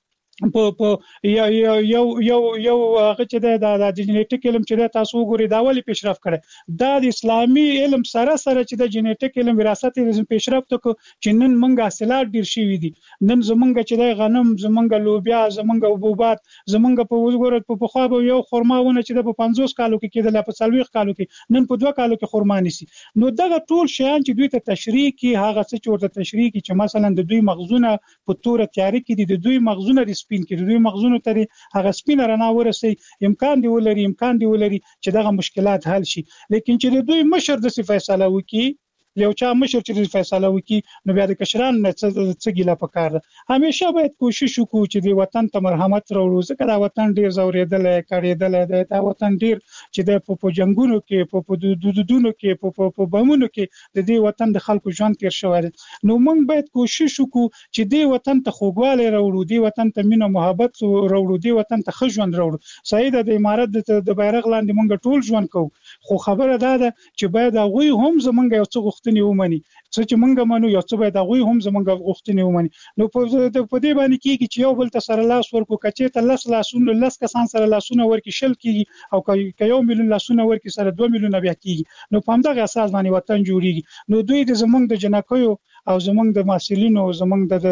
په په یو یو یو یو هغه چې د د جنیټیک علم چې تاسو وګورئ دا ولې پیشرفت کړي دا د اسلامي علم سره سره چې د جنیټیک علم وراثت علم پیشرفت کو چې نن منګه حاصلات ډیر شي دي نن زمونږ چې د غنم زمونږ لوبیا زمونږ حبوبات زمونږ په وګورئ په خوا به یو خرماونه چې د پنځوس کالو کې کېدل په څلويخ کالو کې نن په دوه کالو کې خرما نسی نو دغه ټول شیان چې دوی ته تشریح کی هغه څه چې ورته تشریح کی چې مثلا د دوی مغزونه په تور تیاری کې دي د دوی مغزونه د سپین کې دوی مغزونه ته هغه سپین رڼا ورسي امکان دی ولري امکان دی ولري چې دغه مشکلات حل شي لیکن چې دوی مشر د فیصله وکي یو چا مشر چې فیصله وکي نو بیا د کشران څه ګیله پکار همیشه باید کوشش وکړو چې د وطن ته مرحمت راوړو ځکه دا وطن ډیر زوریدل کړیدل دا وطن ډیر چې د په جنگونو کې په دودونو کې په بمونو کې د دې وطن د خلکو ژوند تیر شوی نو موږ باید کوشش وکړو چې د وطن ته خوږوالی راوړو د وطن ته مینه محبت راوړو د وطن ته ښه ژوند راوړو صحیح ده د امارت د بیرغ لاندې موږ ټول ژوند کوو خو خبره دا ده چې باید هغه هم زمونږ یو څه غوښتنې ومني څه چې مونږ منو یو څه باید هغه هم زمونږ غوښتنې ومني نو په دې باندې کېږي چې یو بل ته سره لاس ورکو کچې ته لاس لاسونه لاس کسان سره لاسونه ورکي شل کېږي او که یو میلیون لاسونه ورکي سره دوه میلیونه بیا کېږي نو په همدغه اساس باندې وطن جوړیږي نو دوی د زمونږ د جنکیو او زمونږ د ماسلینو زمونږ د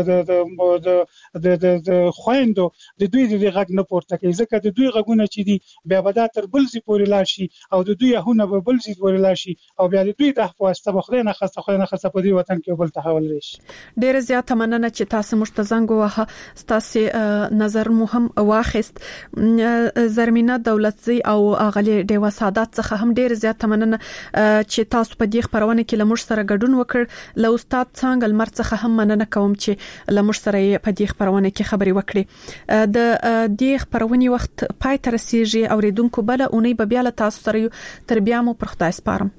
د د د د د خويندو د دوی د غږ نه پورته کوي ځکه د دوی غږونه چې دي بیا به دا تر بل زی پورې لاړ شي او د دوی هونه به بل زی پورې لاړ شي او بیا د دوی د واسطه بخله نه خسته خو نه خسته په دې وطن کې بل تحول راشي ډیر زیات مننه چې تاسو مشتزنګ وه تاسو نظر مهم واخست زرمینه دولتزی او اغلی ډیوا سعادت څخه هم ډیر زیات مننه چې تاسو په دې خبرونه کې لمر سره ګډون وکړ له استاد څنګه لمر څخه هم مننه کوم چې لمر سره په دې خبرونه کې خبري وکړي د دې خبرونې وخت پای تر رسیدي اوریدونکو بل اونۍ به بیا له تاسو سره تر بیا مو پر خدای سپارم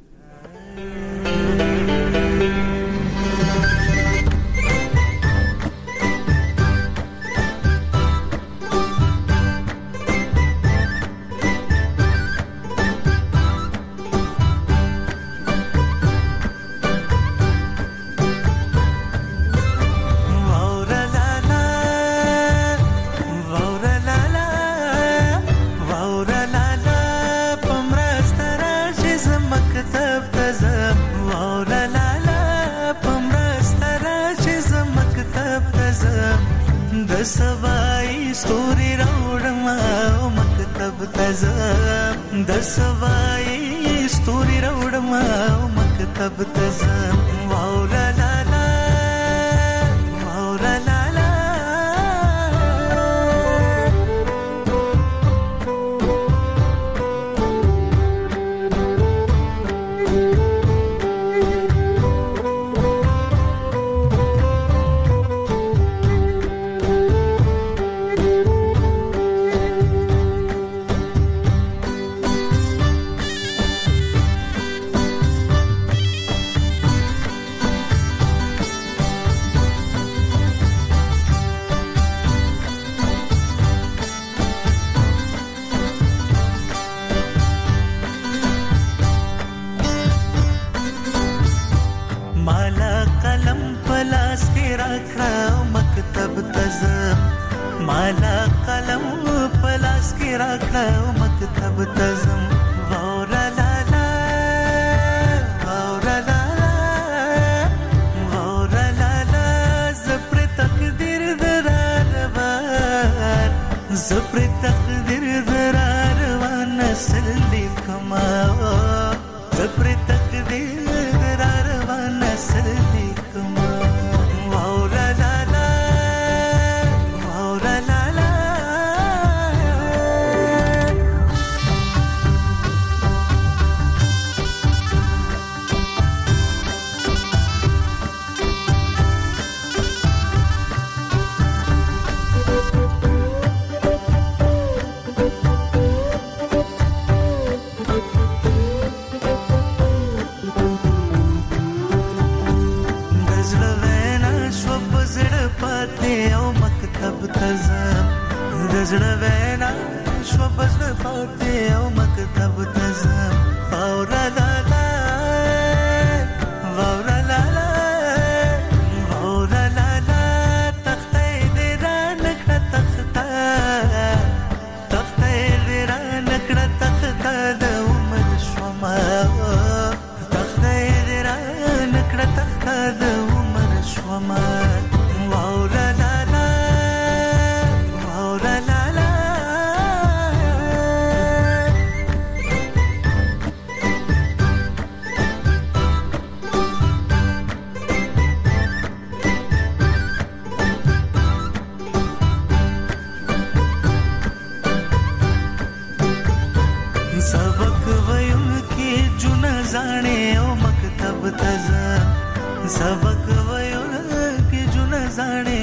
सवाई स्टोरी राउडमा मकतब तज़म द सवाई स्टोरी राउडमा मकतब तज़म वाओ ला ला ला वाओ ला ला ला माला कलम पलास के रखा मकतब तज़म वौरा ला ला वौरा ला ला वौरा ला ला ज़प्र तकदीर दरार वार ज़प्र तकदीर दरार वार नस्ल लिखमा ज़प्र तकदीर दरार वार नस्ल लिखमा वौरा ला सबक वयुन के जुन जाने ओ मकतब तजा सबक वयुन के जुन जाने